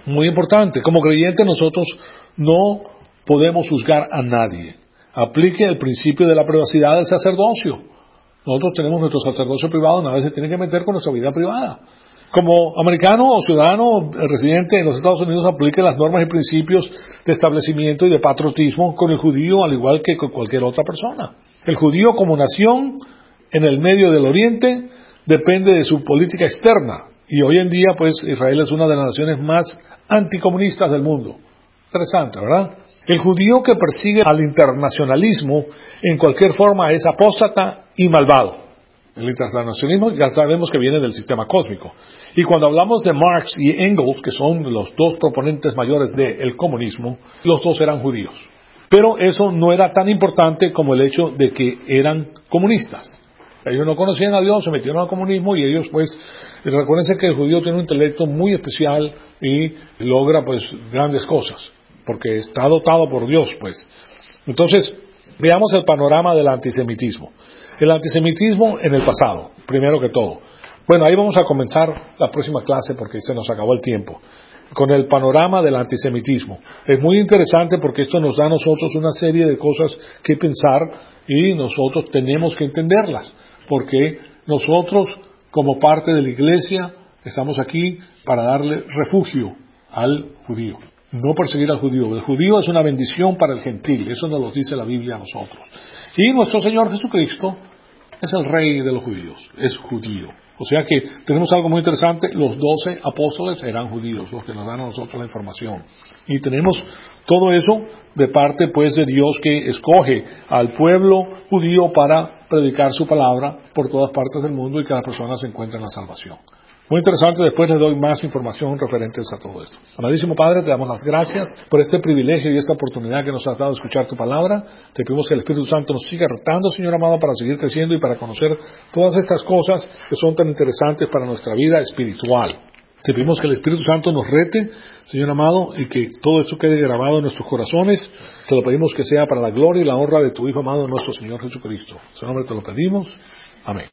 Muy importante. Como creyentes nosotros no podemos juzgar a nadie. Aplique el principio de la privacidad del sacerdocio. Nosotros tenemos nuestro sacerdocio privado, nadie se tiene que meter con nuestra vida privada. Como americano o ciudadano residente en los Estados Unidos, aplique las normas y principios de establecimiento y de patriotismo con el judío, al igual que con cualquier otra persona. El judío como nación en el medio del Oriente depende de su política externa. Y hoy en día, pues, Israel es una de las naciones más anticomunistas del mundo. Interesante, ¿verdad? El judío que persigue al internacionalismo en cualquier forma es apóstata y malvado. El internacionalismo ya sabemos que viene del sistema cósmico. Y cuando hablamos de Marx y Engels, que son los dos proponentes mayores del comunismo, los dos eran judíos. Pero eso no era tan importante como el hecho de que eran comunistas. Ellos no conocían a Dios, se metieron al comunismo y ellos, pues, recuérdense que el judío tiene un intelecto muy especial y logra, pues, grandes cosas, porque está dotado por Dios, pues. Entonces, veamos el panorama del antisemitismo. El antisemitismo en el pasado, primero que todo. Bueno, ahí vamos a comenzar la próxima clase porque se nos acabó el tiempo. Con el panorama del antisemitismo. Es muy interesante porque esto nos da a nosotros una serie de cosas que pensar y nosotros tenemos que entenderlas. Porque nosotros, como parte de la iglesia, estamos aquí para darle refugio al judío. No perseguir al judío. El judío es una bendición para el gentil. Eso nos lo dice la Biblia a nosotros. Y nuestro Señor Jesucristo es el rey de los judíos. Es judío. O sea que tenemos algo muy interesante. Los 12 apóstoles eran judíos, los que nos dan a nosotros la información. Y tenemos todo eso de parte, pues, de Dios, que escoge al pueblo judío para predicar su palabra por todas partes del mundo y que las personas se encuentren en la salvación. Muy interesante, después les doy más información referentes a todo esto. Amadísimo Padre, te damos las gracias por este privilegio y esta oportunidad que nos has dado de escuchar tu palabra. Te pedimos que el Espíritu Santo nos siga retando, Señor amado, para seguir creciendo y para conocer todas estas cosas que son tan interesantes para nuestra vida espiritual. Te pedimos que el Espíritu Santo nos rete, Señor amado, y que todo esto quede grabado en nuestros corazones. Te lo pedimos que sea para la gloria y la honra de tu Hijo amado, nuestro Señor Jesucristo. En su nombre te lo pedimos. Amén.